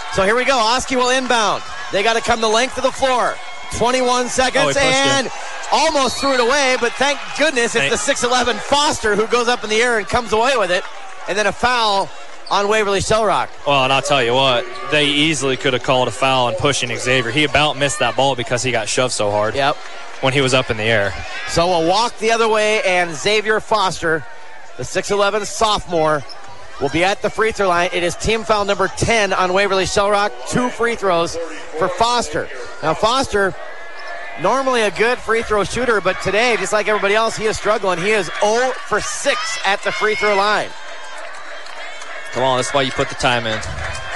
So here we go. Oski will inbound. They got to come the length of the floor. twenty-one seconds oh, and it. almost threw it away, but thank goodness it's Thank- the six eleven Foster who goes up in the air and comes away with it. And then a foul on Waverly Shellrock. Well, and I'll tell you what, they easily could have called a foul and pushing Xavier. He about missed that ball because he got shoved so hard. Yep. When he was up in the air. So we'll walk the other way, and Xavier Foster, the six eleven sophomore, will be at the free throw line. It is team foul number ten on Waverly Shellrock. Two free throws for Foster. Now, Foster, normally a good free throw shooter, but today, just like everybody else, he is struggling. He is zero for six at the free throw line. Come on, that's why you put the time in.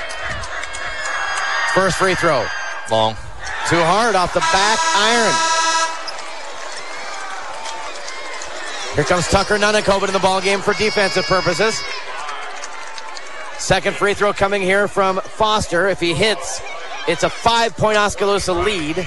First free throw. Long. Too hard off the back iron. Here comes Tucker Nunnick opening the ball game for defensive purposes. Second free throw coming here from Foster. If he hits, it's a five-point Oskaloosa lead.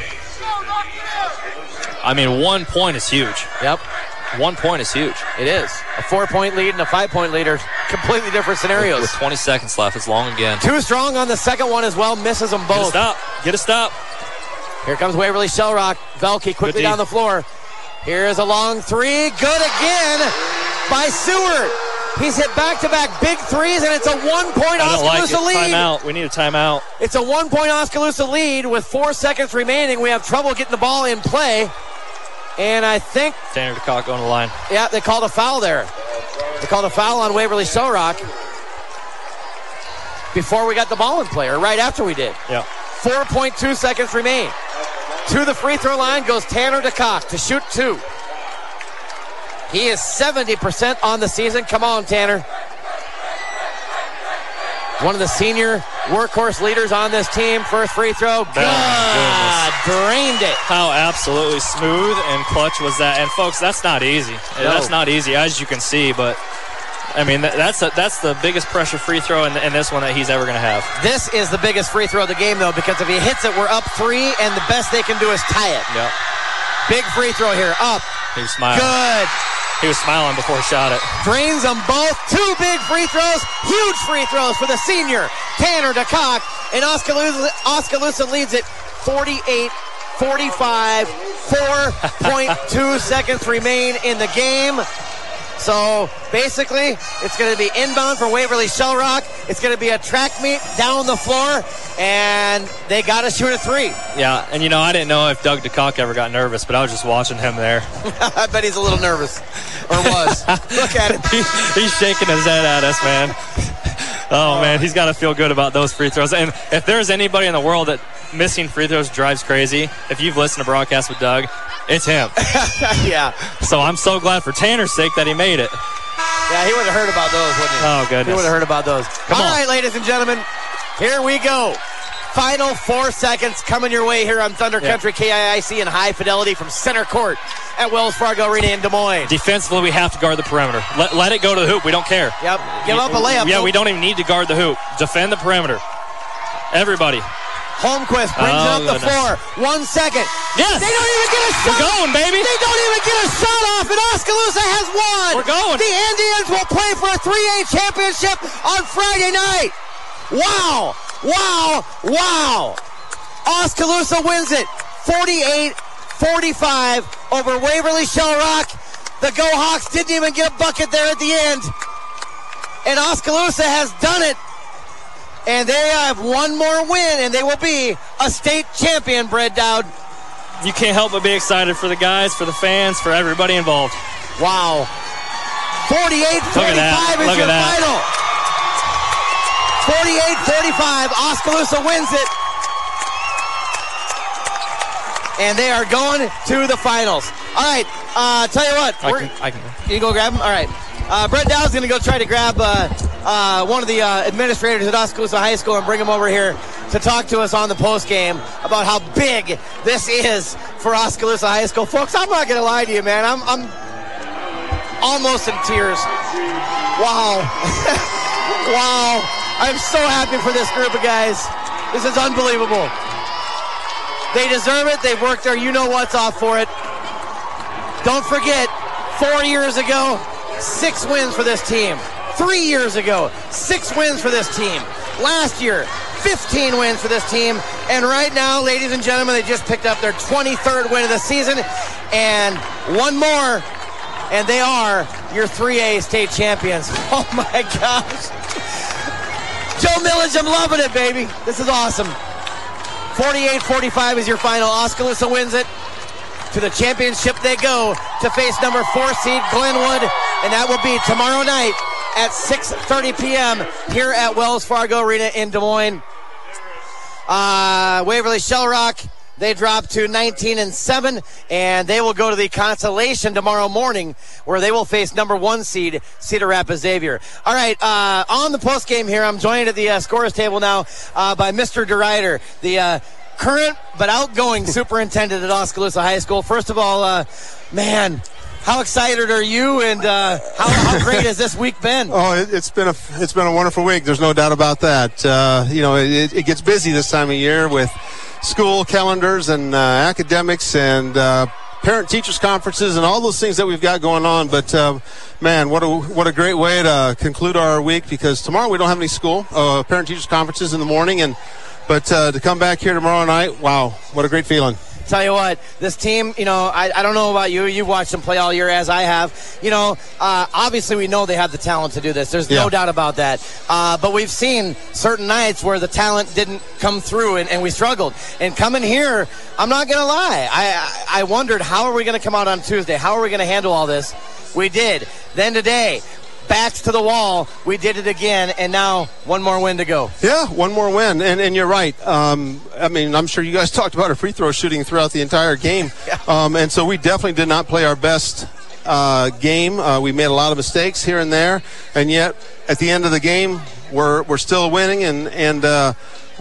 I mean, one point is huge. Yep. One point is huge. It is. A four-point lead and a five-point lead are completely different scenarios. With, with twenty seconds left, it's long again. Too strong on the second one as well. Misses them both. Get a stop. Get a stop. Here comes Waverly Shellrock. Velke quickly down the floor. Here's a long three. Good again by Seward. He's hit back-to-back big threes, and it's a one-point Oskaloosa like lead. Timeout. We need a timeout. It's a one-point Oskaloosa lead with four seconds remaining. We have trouble getting the ball in play. And I think... Tanner DeCock on the line. Yeah, they called a foul there. They called a foul on Waverly Shellrock before we got the ball in play, or right after we did. Yeah. four point two seconds remain. To the free throw line goes Tanner DeCock to shoot two. He is seventy percent on the season. Come on, Tanner. One of the senior workhorse leaders on this team. First free throw. Good. Drained it. How absolutely smooth and clutch was that? And folks, that's not easy. No. That's not easy, as you can see. But I mean, that's a, that's the biggest pressure free throw in, in this one that he's ever going to have. This is the biggest free throw of the game, though, because if he hits it, we're up three, and the best they can do is tie it. Yep. Big free throw here. Up. He was smiling. Good. He was smiling before he shot it. Drains them both. Two big free throws. Huge free throws for the senior, Tanner DeCock. And Oskaloosa, Oskaloosa leads it forty-eight forty-five. four point two seconds remain in the game. So basically, it's going to be inbound for Waverly Shellrock. It's going to be a track meet down the floor, and they got to shoot a three. Yeah, and you know, I didn't know if Doug DeCock ever got nervous, but I was just watching him there. I bet he's a little nervous, or was. Look at him. He, he's shaking his head at us, man. Oh, man, he's got to feel good about those free throws. And if there's anybody in the world that missing free throws drives crazy, if you've listened to broadcast with Doug, it's him. Yeah. So I'm so glad for Tanner's sake that he made it. Yeah, he would have heard about those, wouldn't he? Oh, goodness. He would have heard about those. Come All on. right, ladies and gentlemen, here we go. Final four seconds coming your way here on Thunder Yeah. Country K I I C in high fidelity from center court at Wells Fargo Arena in Des Moines. Defensively, we have to guard the perimeter. Let, let it go to the hoop. We don't care. Yep. Give up a layup. Yeah, we don't even need to guard the hoop. Defend the perimeter. Everybody. Holmquist brings Oh, it up the goodness. floor. One second. Yes. They don't even get a shot. We're going, baby. They don't even get a shot off, and Oskaloosa has won. We're going. The Indians will play for a three A championship on Friday night. Wow. Wow. Wow. Oskaloosa wins it forty-eight forty-five over Waverly Shellrock. The Go Hawks didn't even get a bucket there at the end. And Oskaloosa has done it. And they have one more win, and they will be a state champion, Brett Dowd. You can't help but be excited for the guys, for the fans, for everybody involved. Wow. forty-eight Look at that. forty-five is Look your at that. final. forty-eight forty-five. Oskaloosa wins it. And they are going to the finals. All right. Uh, tell you what. I we're- can, I can. You go grab them? All right. Uh, Brett Dowd's going to go try to grab uh, uh, one of the uh, administrators at Oskaloosa High School and bring him over here to talk to us on the post game about how big this is for Oskaloosa High School. Folks, I'm not going to lie to you, man. I'm, I'm almost in tears. Wow. Wow. I'm so happy for this group of guys. This is unbelievable. They deserve it. They've worked their you-know-what's off for it. Don't forget, four years ago, six wins for this team. Three years ago, six wins for this team. Last year, fifteen wins for this team. And right now, ladies and gentlemen, they just picked up their twenty-third win of the season. And one more, and they are your three A state champions. Oh, my gosh. Joe Millage, I'm loving it, baby. This is awesome. forty-eight forty-five is your final. Oskaloosa wins it. To the championship they go to face number four seed Glenwood, and that will be tomorrow night at six thirty p.m. here at Wells Fargo Arena in Des Moines. Uh, Waverly Shell Rock, they drop to nineteen and seven, and they will go to the Constellation tomorrow morning, where they will face number one seed Cedar Rapids Xavier. All right, uh, on the post game here, I'm joined at the uh, scores table now uh, by Mister DeRuyter, the uh, current but outgoing superintendent at Oskaloosa High School. First of all, uh, man, how excited are you, and uh, how, how great has this week been? Oh, it, it's been a it's been a wonderful week. There's no doubt about that. Uh, you know, it, it gets busy this time of year with school calendars and uh, academics and uh, parent-teachers conferences and all those things that we've got going on. But uh, man, what a what a great way to conclude our week, because tomorrow we don't have any school. Uh, parent-teachers conferences in the morning, and but uh, to come back here tomorrow night, wow, what a great feeling. Tell you what, this team, you know, I, I don't know about you. You've watched them play all year, as I have. You know, uh, obviously we know they have the talent to do this. There's yeah. no doubt about that. Uh, but we've seen certain nights where the talent didn't come through, and, and we struggled. And coming here, I'm not going to lie. I, I wondered, how are we going to come out on Tuesday? How are we going to handle all this? We did. Then today, backs to the wall, we did it again, and now one more win to go. Yeah, one more win, and and you're right. Um, I mean, I'm sure you guys talked about our free throw shooting throughout the entire game, yeah. um, and so we definitely did not play our best uh, game. Uh, we made a lot of mistakes here and there, and yet at the end of the game, we're we're still winning, and and uh,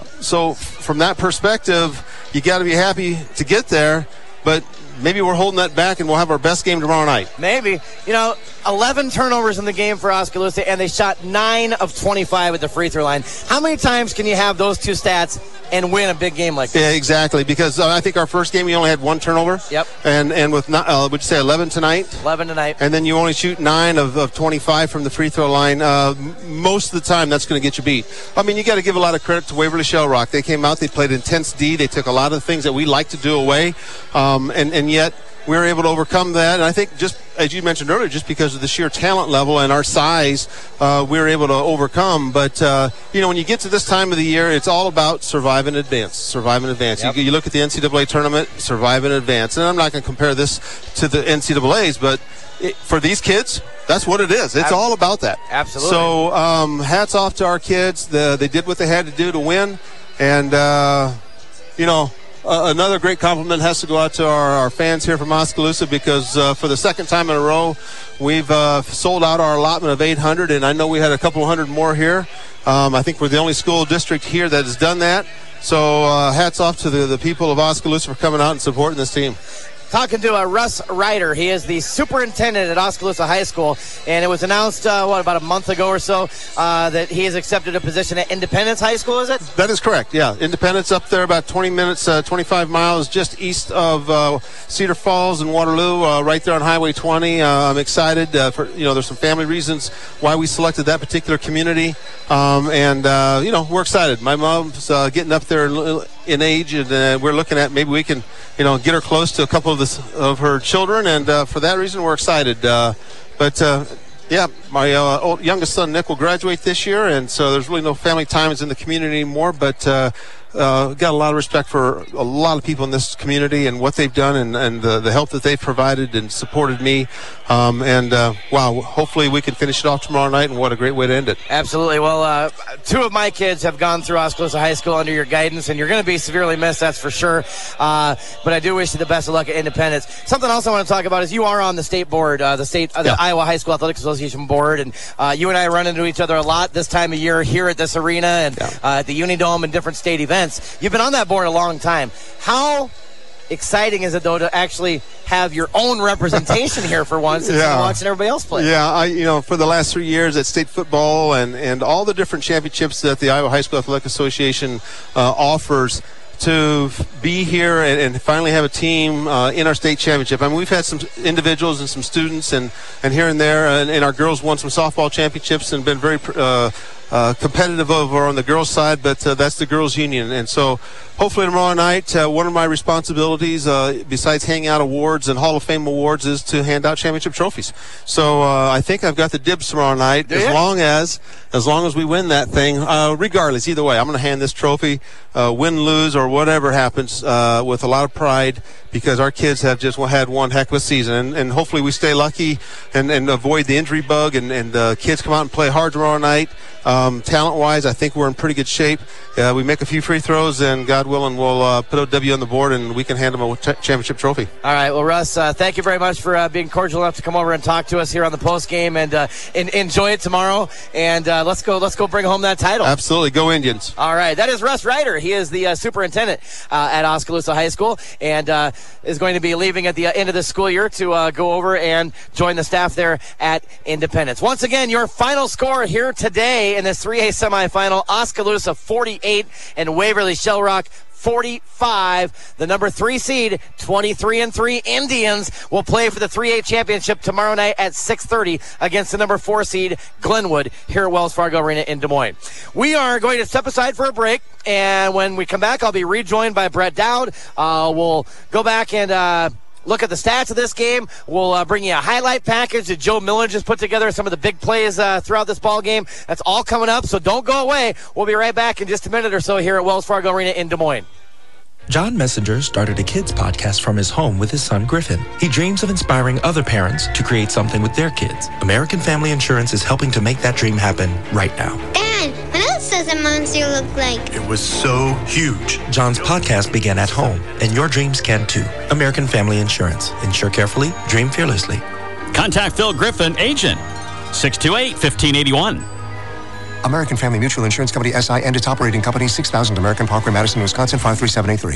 so from that perspective, you got to be happy to get there, but maybe we're holding that back, and we'll have our best game tomorrow night. Maybe. You know, eleven turnovers in the game for Oskaloosa, and they shot nine of twenty-five at the free throw line. How many times can you have those two stats and win a big game like this? Yeah, exactly, because uh, I think our first game we only had one turnover. Yep. And and with, not, uh, would you say eleven tonight? eleven tonight. And then you only shoot nine of, of twenty-five from the free throw line. Uh, most of the time, that's going to get you beat. I mean, you got to give a lot of credit to Waverly Shell Rock. They came out, they played intense D. They took a lot of the things that we like to do away, um, and, and yet we were able to overcome that. And I think, just as you mentioned earlier, just because of the sheer talent level and our size, uh, we were able to overcome. But, uh, you know, when you get to this time of the year, it's all about survive and advance. Survive and advance. Yep. You, you look at the N C double A tournament, survive and advance. And I'm not going to compare this to the N C double A's, but it, for these kids, that's what it is. It's Ab- all about that. Absolutely. So um, hats off to our kids. The, they did what they had to do to win. And, uh, you know, Uh, another great compliment has to go out to our, our fans here from Oskaloosa, because uh, for the second time in a row, we've uh, sold out our allotment of eight hundred, and I know we had a couple hundred more here. Um, I think we're the only school district here that has done that. So uh, hats off to the, the people of Oskaloosa for coming out and supporting this team. Talking to uh, Russ Ryder. He is the superintendent at Oskaloosa High School, and it was announced, uh, what, about a month ago or so, uh, that he has accepted a position at Independence High School, is it? That is correct, yeah. Independence up there about twenty minutes, uh, twenty-five miles just east of uh, Cedar Falls and Waterloo, uh, right there on Highway twenty. Uh, I'm excited. Uh, for you know, there's some family reasons why we selected that particular community, um, and, uh, you know, we're excited. My mom's uh, getting up there in, in age, and uh, we're looking at maybe we can, you know, get her close to a couple of this, of her children, and uh, for that reason we're excited. Uh, but uh, yeah, my uh, old, youngest son Nick will graduate this year, and so there's really no family times in the community anymore. But uh, uh, got a lot of respect for a lot of people in this community and what they've done, and, and the, the help that they've provided and supported me. Um, and uh, wow, hopefully we can finish it off tomorrow night, and what a great way to end it. Absolutely. Well, uh, two of my kids have gone through Oskaloosa High School under your guidance, and you're going to be severely missed, that's for sure. Uh, but I do wish you the best of luck at Independence. Something else I want to talk about is you are on the state board, uh, the state, uh, the yeah. Iowa High School Athletics Association board, and uh, you and I run into each other a lot this time of year here at this arena and yeah. uh, at the Unidome and different state events. You've been on that board a long time. How exciting is it, though, to actually have your own representation here for once instead yeah. of watching everybody else play? Yeah, I, you know, for the last three years at state football and, and all the different championships that the Iowa High School Athletic Association uh, offers, to be here and, and finally have a team uh, in our state championship. I mean, we've had some individuals and some students and, and here and there, and, and our girls won some softball championships and been very uh, uh, competitive over on the girls' side, but uh, that's the girls' union. And so hopefully tomorrow night, uh, one of my responsibilities, uh, besides handing out awards and Hall of Fame awards, is to hand out championship trophies. So uh, I think I've got the dibs tomorrow night, Do as you? long as as long as we win that thing. Uh, regardless, either way, I'm going to hand this trophy, uh, win, lose, or whatever happens, uh, with a lot of pride, because our kids have just had one heck of a season, and, and hopefully we stay lucky and, and avoid the injury bug, and, and uh, kids come out and play hard tomorrow night. Um, talent-wise, I think we're in pretty good shape. Uh, we make a few free throws, and God willing, we'll uh, put a W on the board, and we can hand them a t- championship trophy. All right. Well, Russ, uh, thank you very much for uh, being cordial enough to come over and talk to us here on the post game, and uh, in, enjoy it tomorrow. And uh, let's go. Let's go bring home that title. Absolutely, go Indians! All right. That is Russ Ryder. He is the uh, superintendent uh, at Oskaloosa High School, and uh, is going to be leaving at the uh, end of the school year to uh, go over and join the staff there at Independence. Once again, your final score here today in this three A semifinal: Oskaloosa forty-eight and Waverly Shell Rock forty-five. The number three seed, twenty-three and three Indians, will play for the three A championship tomorrow night at six thirty against the number four seed Glenwood here at Wells Fargo Arena in Des Moines. We are going to step aside for a break, and when we come back, I'll be rejoined by Brett Dowd. Uh, we'll go back and uh, look at the stats of this game. We'll uh, bring you a highlight package that Joe Miller just put together, some of the big plays uh, throughout this ball game. That's all coming up, so don't go away. We'll be right back in just a minute or so here at Wells Fargo Arena in Des Moines. John Messenger started a kids podcast from his home with his son Griffin. He dreams of inspiring other parents to create something with their kids. American Family Insurance is helping to make that dream happen right now. Dad, what else does a monster look like? It was so huge. John's podcast began at home, and your dreams can too. American Family Insurance. Insure carefully, dream fearlessly. Contact Phil Griffin, agent, six two eight, one five eight one. American Family Mutual Insurance Company, S I, and its operating company, six thousand American Parkway, Madison, Wisconsin, five three seven eight three.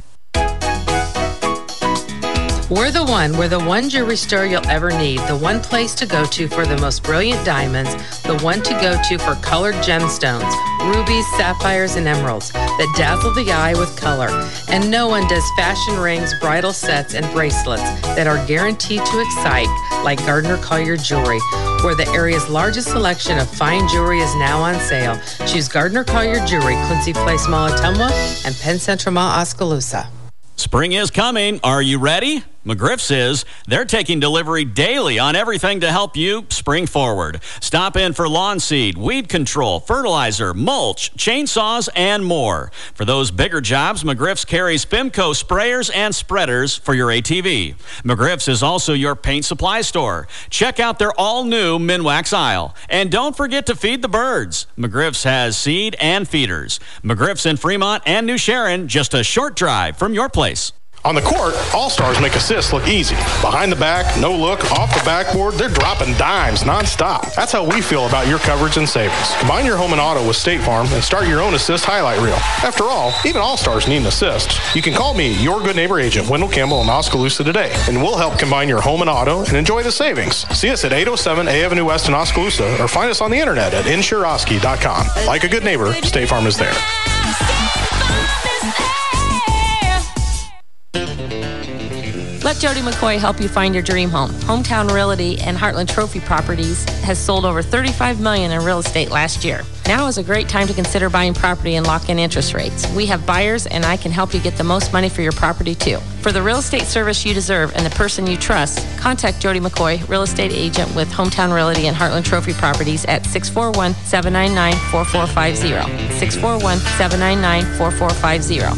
We're the one. We're the one jewelry store you'll ever need. The one place to go to for the most brilliant diamonds. The one to go to for colored gemstones, rubies, sapphires, and emeralds that dazzle the eye with color. And no one does fashion rings, bridal sets, and bracelets that are guaranteed to excite like Gardner Collier Jewelry, where the area's largest selection of fine jewelry is now on sale. Choose Gardner Collier Jewelry, Quincy Place Mall, Ottumwa, and Penn Central Mall, Oskaloosa. Spring is coming. Are you ready? McGriff's is. They're taking delivery daily on everything to help you spring forward. Stop in for lawn seed, weed control, fertilizer, mulch, chainsaws, and more. For those bigger jobs, McGriff's carries Fimco sprayers and spreaders for your A T V. McGriff's is also your paint supply store. Check out their all-new Minwax aisle. And don't forget to feed the birds. McGriff's has seed and feeders. McGriff's in Fremont and New Sharon, just a short drive from your place. On the court, All-Stars make assists look easy. Behind the back, no look, off the backboard, they're dropping dimes nonstop. That's how we feel about your coverage and savings. Combine your home and auto with State Farm and start your own assist highlight reel. After all, even All-Stars need an assist. You can call me, your good neighbor agent, Wendell Campbell in Oskaloosa today, and we'll help combine your home and auto and enjoy the savings. See us at eight oh seven A Avenue West in Oskaloosa or find us on the internet at insure oski dot com. Like a good neighbor, State Farm is there. Let Jody McCoy help you find your dream home. Hometown Realty and Heartland Trophy Properties has sold over thirty-five million dollars in real estate last year. Now is a great time to consider buying property and lock in interest rates. We have buyers, and I can help you get the most money for your property, too. For the real estate service you deserve and the person you trust, contact Jody McCoy, real estate agent with Hometown Realty and Heartland Trophy Properties at six four one, seven nine nine, four four five zero. six four one, seven nine nine, four four five zero.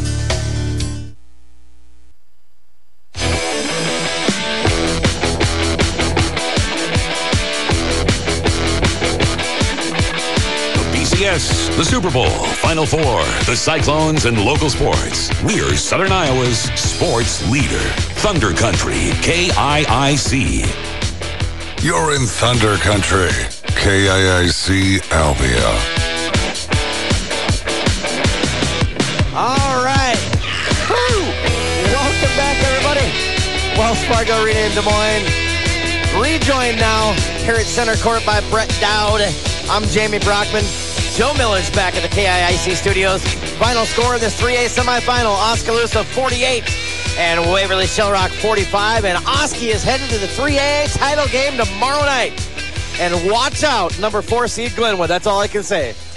Yes, the Super Bowl, Final Four, the Cyclones, and local sports. We're Southern Iowa's sports leader. Thunder Country, K I I C. You're in Thunder Country, K I I C Albia. All right. Woo! Welcome back, everybody. Wells Fargo Arena in Des Moines. Rejoined now here at center court by Brett Dowd. I'm Jamie Brockman. Joe Miller's back at the K I I C studios. Final score in this three A semifinal, Oskaloosa forty-eight and Waverly Shell Rock forty-five. And Oski is headed to the three A title game tomorrow night. And watch out, number four seed Glenwood. That's all I can say.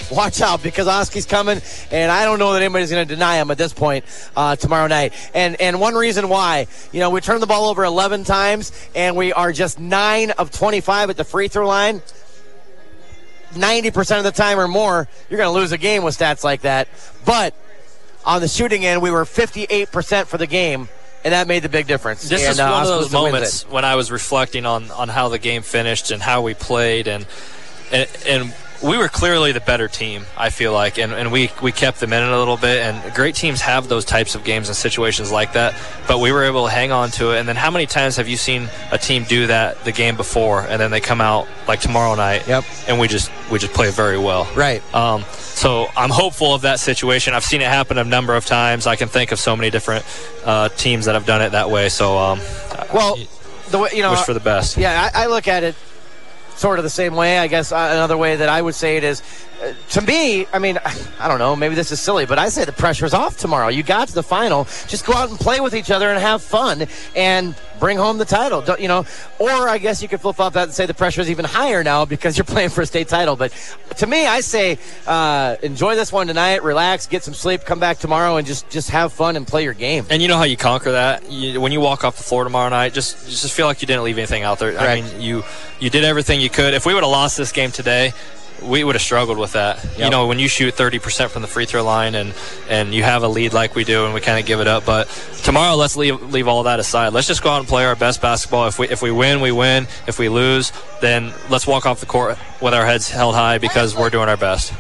watch out because Oski's coming, and I don't know that anybody's going to deny him at this point uh, tomorrow night. And and one reason why, you know, we turned the ball over eleven times, and we are just nine of twenty-five at the free throw line. ninety percent of the time or more, you're going to lose a game with stats like that. But on the shooting end, we were fifty-eight percent for the game, and that made the big difference. This and, is uh, one of those Oskaloosa wins moments it. when I was reflecting on, on how the game finished and how we played, and and, and we were clearly the better team, I feel like, and, and we, we kept them in it a little bit, and great teams have those types of games and situations like that, but we were able to hang on to it. And then how many times have you seen a team do that the game before, and then they come out like tomorrow night, yep. and we just we just play very well. Right. Um, so I'm hopeful of that situation. I've seen it happen a number of times. I can think of so many different uh, teams that have done it that way. So, um, well, the way, you know, wish for the best. Yeah, I, I look at it sort of the same way. I guess uh, another way that I would say it is, uh, to me, I mean, I don't know, maybe this is silly, but I say the pressure's off tomorrow. You got to the final, just go out and play with each other and have fun and bring home the title. Don't, you know, or I guess you could flip flop that and say the pressure is even higher now because you're playing for a state title. But to me, I say uh, enjoy this one tonight, relax, get some sleep, come back tomorrow, and just just have fun and play your game. And you know how you conquer that? You, when you walk off the floor tomorrow night, just just feel like you didn't leave anything out there. Correct. I mean, you you did everything you could. If we would have lost this game today, we would have struggled with that. Yep. You know, when you shoot thirty percent from the free throw line and, and you have a lead like we do and we kind of give it up. But tomorrow, let's leave leave all that aside. Let's just go out and play our best basketball. If we if we win, we win. If we lose, then let's walk off the court with our heads held high because we're doing our best.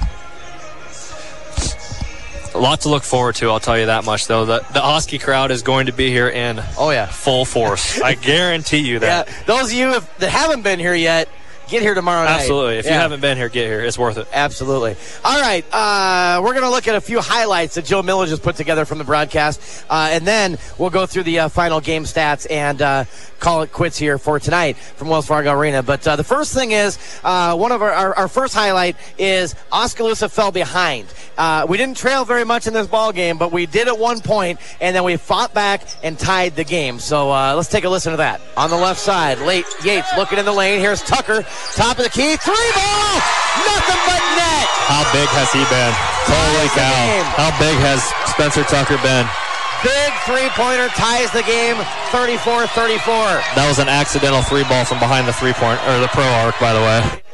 A lot to look forward to, I'll tell you that much, though. The the Oski crowd is going to be here in oh yeah full force. I guarantee you that. Yeah, those of you that haven't been here yet, get here tomorrow night. Absolutely. If yeah. you haven't been here, get here. It's worth it. Absolutely. All right. Uh, we're going to look at a few highlights that Joe Miller just put together from the broadcast. Uh, and then we'll go through the uh, final game stats and uh, call it quits here for tonight from Wells Fargo Arena. But uh, the first thing is, uh, one of our, our, our first highlight is Oskaloosa fell behind. Uh, we didn't trail very much in this ball game, but we did at one point, and then we fought back and tied the game. So uh, let's take a listen to that. On the left side, late Yates looking in the lane. Here's Tucker. Top of the key, three ball, nothing but net. How big has he been? Holy cow. How big has Spencer Tucker been? Big three-pointer ties the game, thirty-four thirty-four. That was an accidental three ball from behind the three-point, or the pro arc, by the way.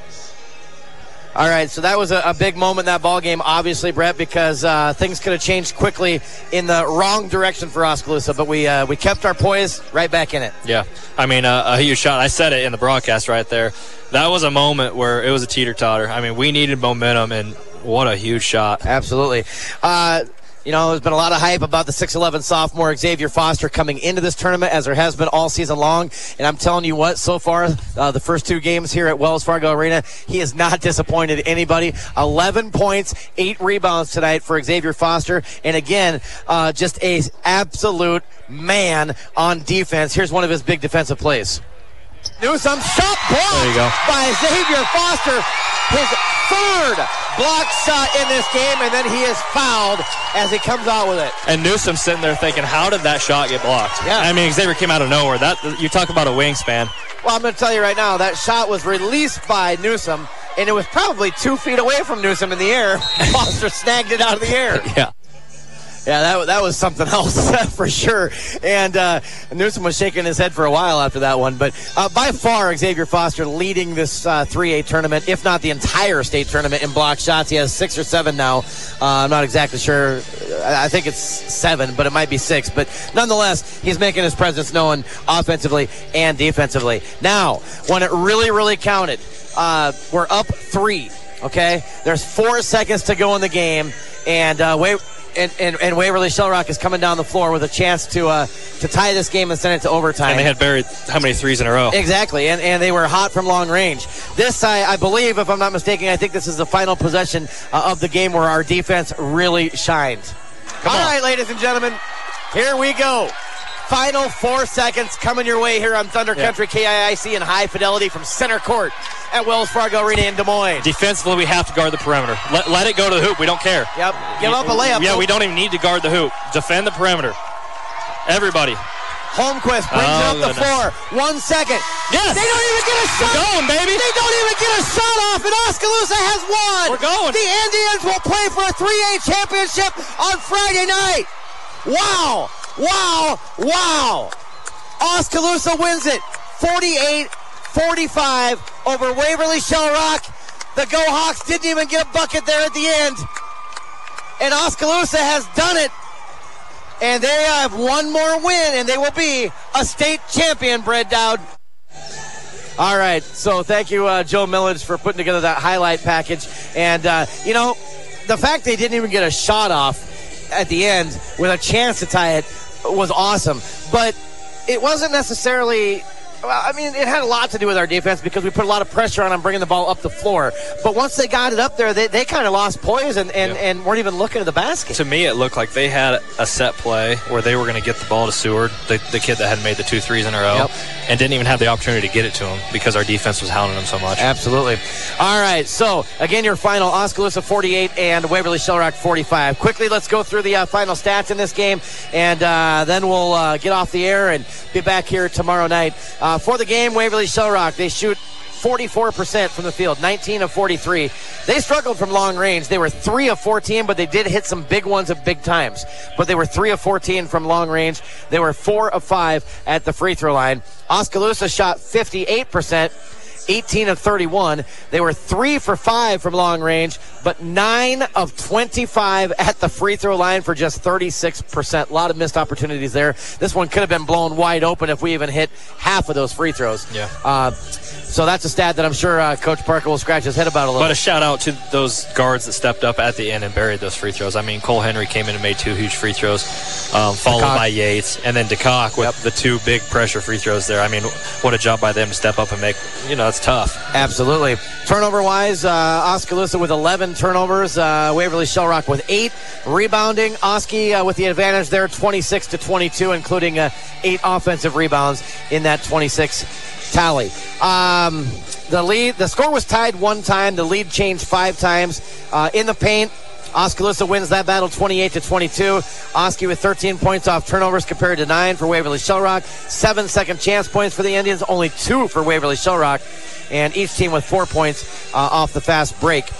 All right, so that was a, a big moment in that ball game, obviously, Brett, because uh, things could have changed quickly in the wrong direction for Oskaloosa, but we uh, we kept our poise right back in it. Yeah, I mean, uh, a huge shot. I said it in the broadcast right there. That was a moment where it was a teeter-totter. I mean, we needed momentum, and what a huge shot. Absolutely. Uh, You know, there's been a lot of hype about the six eleven sophomore Xavier Foster coming into this tournament, as there has been all season long. And I'm telling you what, so far, uh, the first two games here at Wells Fargo Arena, he has not disappointed anybody. eleven points, eight rebounds tonight for Xavier Foster. And again, uh, just a absolute man on defense. Here's one of his big defensive plays. Newsome shot blocked there you go. by Xavier Foster. His third block shot in this game, and then he is fouled as he comes out with it. And Newsome sitting there thinking, how did that shot get blocked? Yeah. I mean, Xavier came out of nowhere. That you talk about a wingspan. Well, I'm going to tell you right now, that shot was released by Newsome, and it was probably two feet away from Newsome in the air. Foster snagged it out of the air. Yeah. Yeah, that, that was something else for sure. And uh, Newsome was shaking his head for a while after that one. But uh, by far, Xavier Foster leading this uh, three A tournament, if not the entire state tournament in block shots. He has six or seven now. Uh, I'm not exactly sure. I think it's seven, but it might be six. But nonetheless, he's making his presence known offensively and defensively. Now, when it really, really counted, uh, we're up three, okay? There's four seconds to go in the game. And uh, wait. And, and, and Waverly Shellrock is coming down the floor with a chance to uh, to tie this game and send it to overtime. And they had buried how many threes in a row? Exactly, and, and they were hot from long range. This, I, I believe, if I'm not mistaken, I think this is the final possession uh, of the game where our defense really shined. Come All on. right, ladies and gentlemen, here we go. Final four seconds coming your way here on Thunder yeah. Country K I I C in high fidelity from center court at Wells Fargo Arena in Des Moines. Defensively, we have to guard the perimeter. Let, let it go to the hoop. We don't care. Yep. Give up a layup. Yeah, we don't even need to guard the hoop. Defend the perimeter. Everybody. Holmquist brings Oh, it up the goodness. floor. One second. Yes. They don't even get a shot. We're going, baby. They don't even get a shot off, and Oskaloosa has won. We're going. The Indians will play for a three A championship on Friday night. Wow. Wow. Wow. Oskaloosa wins it forty-eight forty-five over Waverly Shell Rock. The Go Hawks didn't even get a bucket there at the end. And Oskaloosa has done it. And they have one more win, and they will be a state champion, Brett Dowd. All right, so thank you, uh, Joe Millage, for putting together that highlight package. And, uh, you know, the fact they didn't even get a shot off at the end with a chance to tie it was awesome. But it wasn't necessarily... Well, I mean, it had a lot to do with our defense because we put a lot of pressure on them bringing the ball up the floor. But once they got it up there, they, they kind of lost poise and, and, Yeah. and weren't even looking at the basket. To me, it looked like they had a set play where they were going to get the ball to Seward, the, the kid that had made the two threes in a row, Yep. and didn't even have the opportunity to get it to him because our defense was hounding them so much. Absolutely. All right, so again, your final, Oskaloosa forty-eight and Waverly Shell Rock forty-five. Quickly, let's go through the uh, final stats in this game, and uh, then we'll uh, get off the air and be back here tomorrow night. Uh, for the game, Waverly Shell Rock, they shoot forty-four percent from the field, nineteen of forty-three. They struggled from long range. They were three of fourteen, but they did hit some big ones at big times. But they were three of fourteen from long range. They were four of five at the free throw line. Oskaloosa shot fifty-eight percent, eighteen of thirty-one. They were three for five from long range, but nine of twenty-five at the free throw line for just thirty-six percent. A lot of missed opportunities there. This one could have been blown wide open if we even hit half of those free throws. Yeah. Uh, so that's a stat that I'm sure uh, Coach Parker will scratch his head about a little But a bit. shout out to those guards that stepped up at the end and buried those free throws. I mean, Cole Henry came in and made two huge free throws, um, followed DeCock. by Yates, and then DeCock with Yep. the two big pressure free throws there. I mean, what a job by them to step up and make, you know, it's tough. Absolutely. Turnover-wise, uh, Oskaloosa with eleven turnovers, uh, Waverly Shell Rock with eight. Rebounding, Oski uh, with the advantage there, twenty-six to twenty-two, including uh, eight offensive rebounds in that twenty-six tally. Um, the lead, the score was tied one time. The lead changed five times uh, in the paint. Oskaloosa wins that battle twenty-eight to twenty-two. Oski with thirteen points off turnovers compared to nine for Waverly Shell Rock. Seven second chance points for the Indians, only two for Waverly Shell Rock. And each team with four points uh, off the fast break.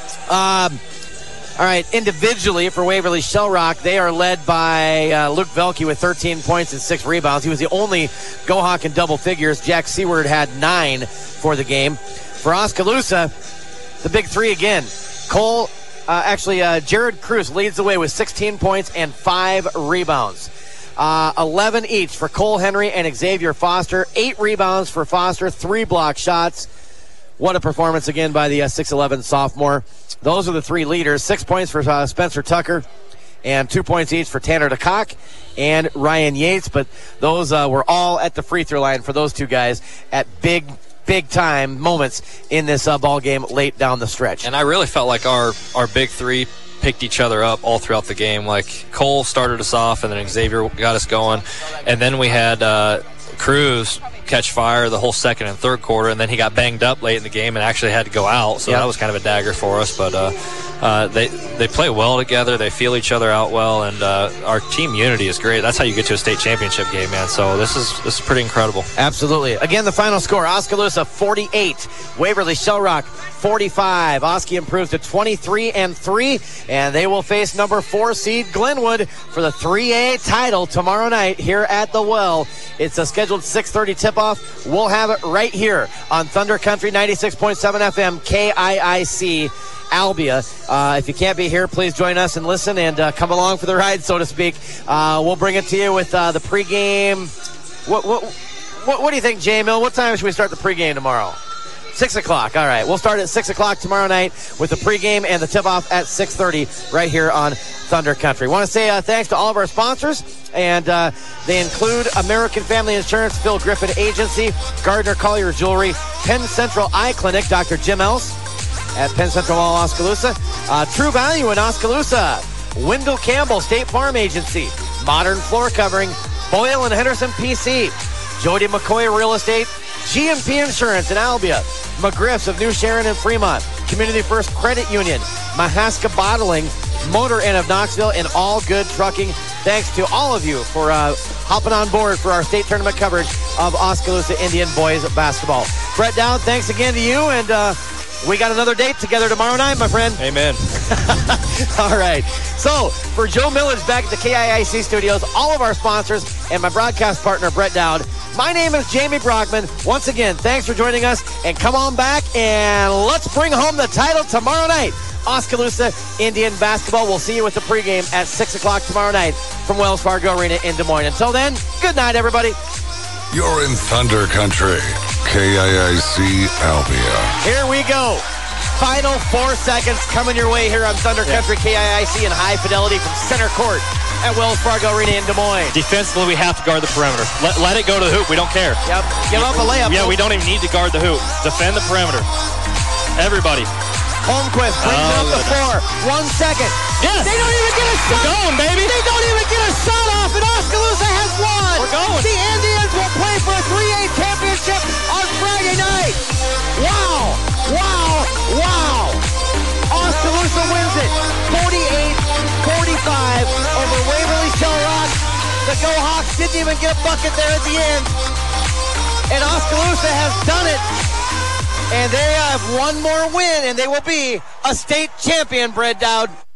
Um, all right, individually for Waverly Shell Rock, they are led by uh, Luke Velke with thirteen points and six rebounds. He was the only Go-Hawk in double figures. Jack Seward had nine for the game. For Oskaloosa, the big three again. Cole, uh, actually, uh, Jared Cruz leads the way with sixteen points and five rebounds. Uh, eleven each for Cole Henry and Xavier Foster. Eight rebounds for Foster, three block shots. What a performance again by the uh, six eleven sophomore. Those are the three leaders. Six points for uh, Spencer Tucker and two points each for Tanner DeCock and Ryan Yates. But those uh, were all at the free throw line for those two guys at big, big time moments in this uh, ball game late down the stretch. And I really felt like our, our big three picked each other up all throughout the game. Like Cole started us off, and then Xavier got us going, and then we had uh, Cruz catch fire the whole second and third quarter, and then he got banged up late in the game and actually had to go out. So Yep. that was kind of a dagger for us. But uh, uh, they they play well together. They feel each other out well, and uh, our team unity is great. That's how you get to a state championship game, man. So this is this is pretty incredible. Absolutely. Again, the final score: Oskaloosa forty-eight, Waverly Shell Rock forty-five. Oski improves to twenty-three and three, and they will face number four seed Glenwood for the three A title tomorrow night here at the Well. It's a scheduled six thirty tip-off. We'll have it right here on Thunder Country ninety-six point seven F M K I I C. Albia. Uh, if you can't be here, please join us and listen and uh, come along for the ride, so to speak. Uh, we'll bring it to you with uh, the pregame. What, what, what, what do you think, J Mill? What time should we start the pregame tomorrow? Six o'clock. All right. We'll start at six o'clock tomorrow night with the pregame and the tip-off at six thirty right here on Thunder Country. Want to say uh, thanks to all of our sponsors, and uh, they include American Family Insurance, Phil Griffin Agency, Gardner Collier Jewelry, Penn Central Eye Clinic, Doctor Jim Else at Penn Central Mall, Oskaloosa, uh, True Value in Oskaloosa, Wendell Campbell State Farm Agency, Modern Floor Covering, Boyle and Henderson P C, Jody McCoy Real Estate, G M P Insurance in Albia, McGriff's of New Sharon and Fremont, Community First Credit Union, Mahaska Bottling, Motor Inn of Knoxville, and All Good Trucking. Thanks to all of you for uh, hopping on board for our state tournament coverage of Oskaloosa Indian boys basketball. Brett Dowd, thanks again to you, and uh, we got another date together tomorrow night, my friend. Amen. All right. So, for Joe Millage back at the K I I C studios, all of our sponsors, and my broadcast partner, Brett Dowd, my name is Jamie Brockman. Once again, thanks for joining us, and come on back, and let's bring home the title tomorrow night. Oskaloosa Indian basketball. We'll see you with the pregame at six o'clock tomorrow night from Wells Fargo Arena in Des Moines. Until then, good night, everybody. You're in Thunder Country. K I I C Albia. Here we go. Final four seconds coming your way here on Thunder Yeah. Country K I I C in high fidelity from center court at Wells Fargo Arena in Des Moines. Defensively, we have to guard the perimeter. Let, let it go to the hoop. We don't care. Yep. Give up a layup. Yeah, we don't even need to guard the hoop. Defend the perimeter. Everybody. Holmquist brings it Oh, up the good. floor. One second. Yes. They don't even get a shot. We're going, baby. They don't even get a shot off, and Oskaloosa has won. We're going. The Indians will play for a three A championship on Friday night. Wow. Wow. Wow. Oskaloosa wins it forty-eight forty-five over Waverly Shell Rock. The Go Hawks didn't even get a bucket there at the end. And Oskaloosa has done it. And they have one more win, and they will be a state champion, Brett Dowd.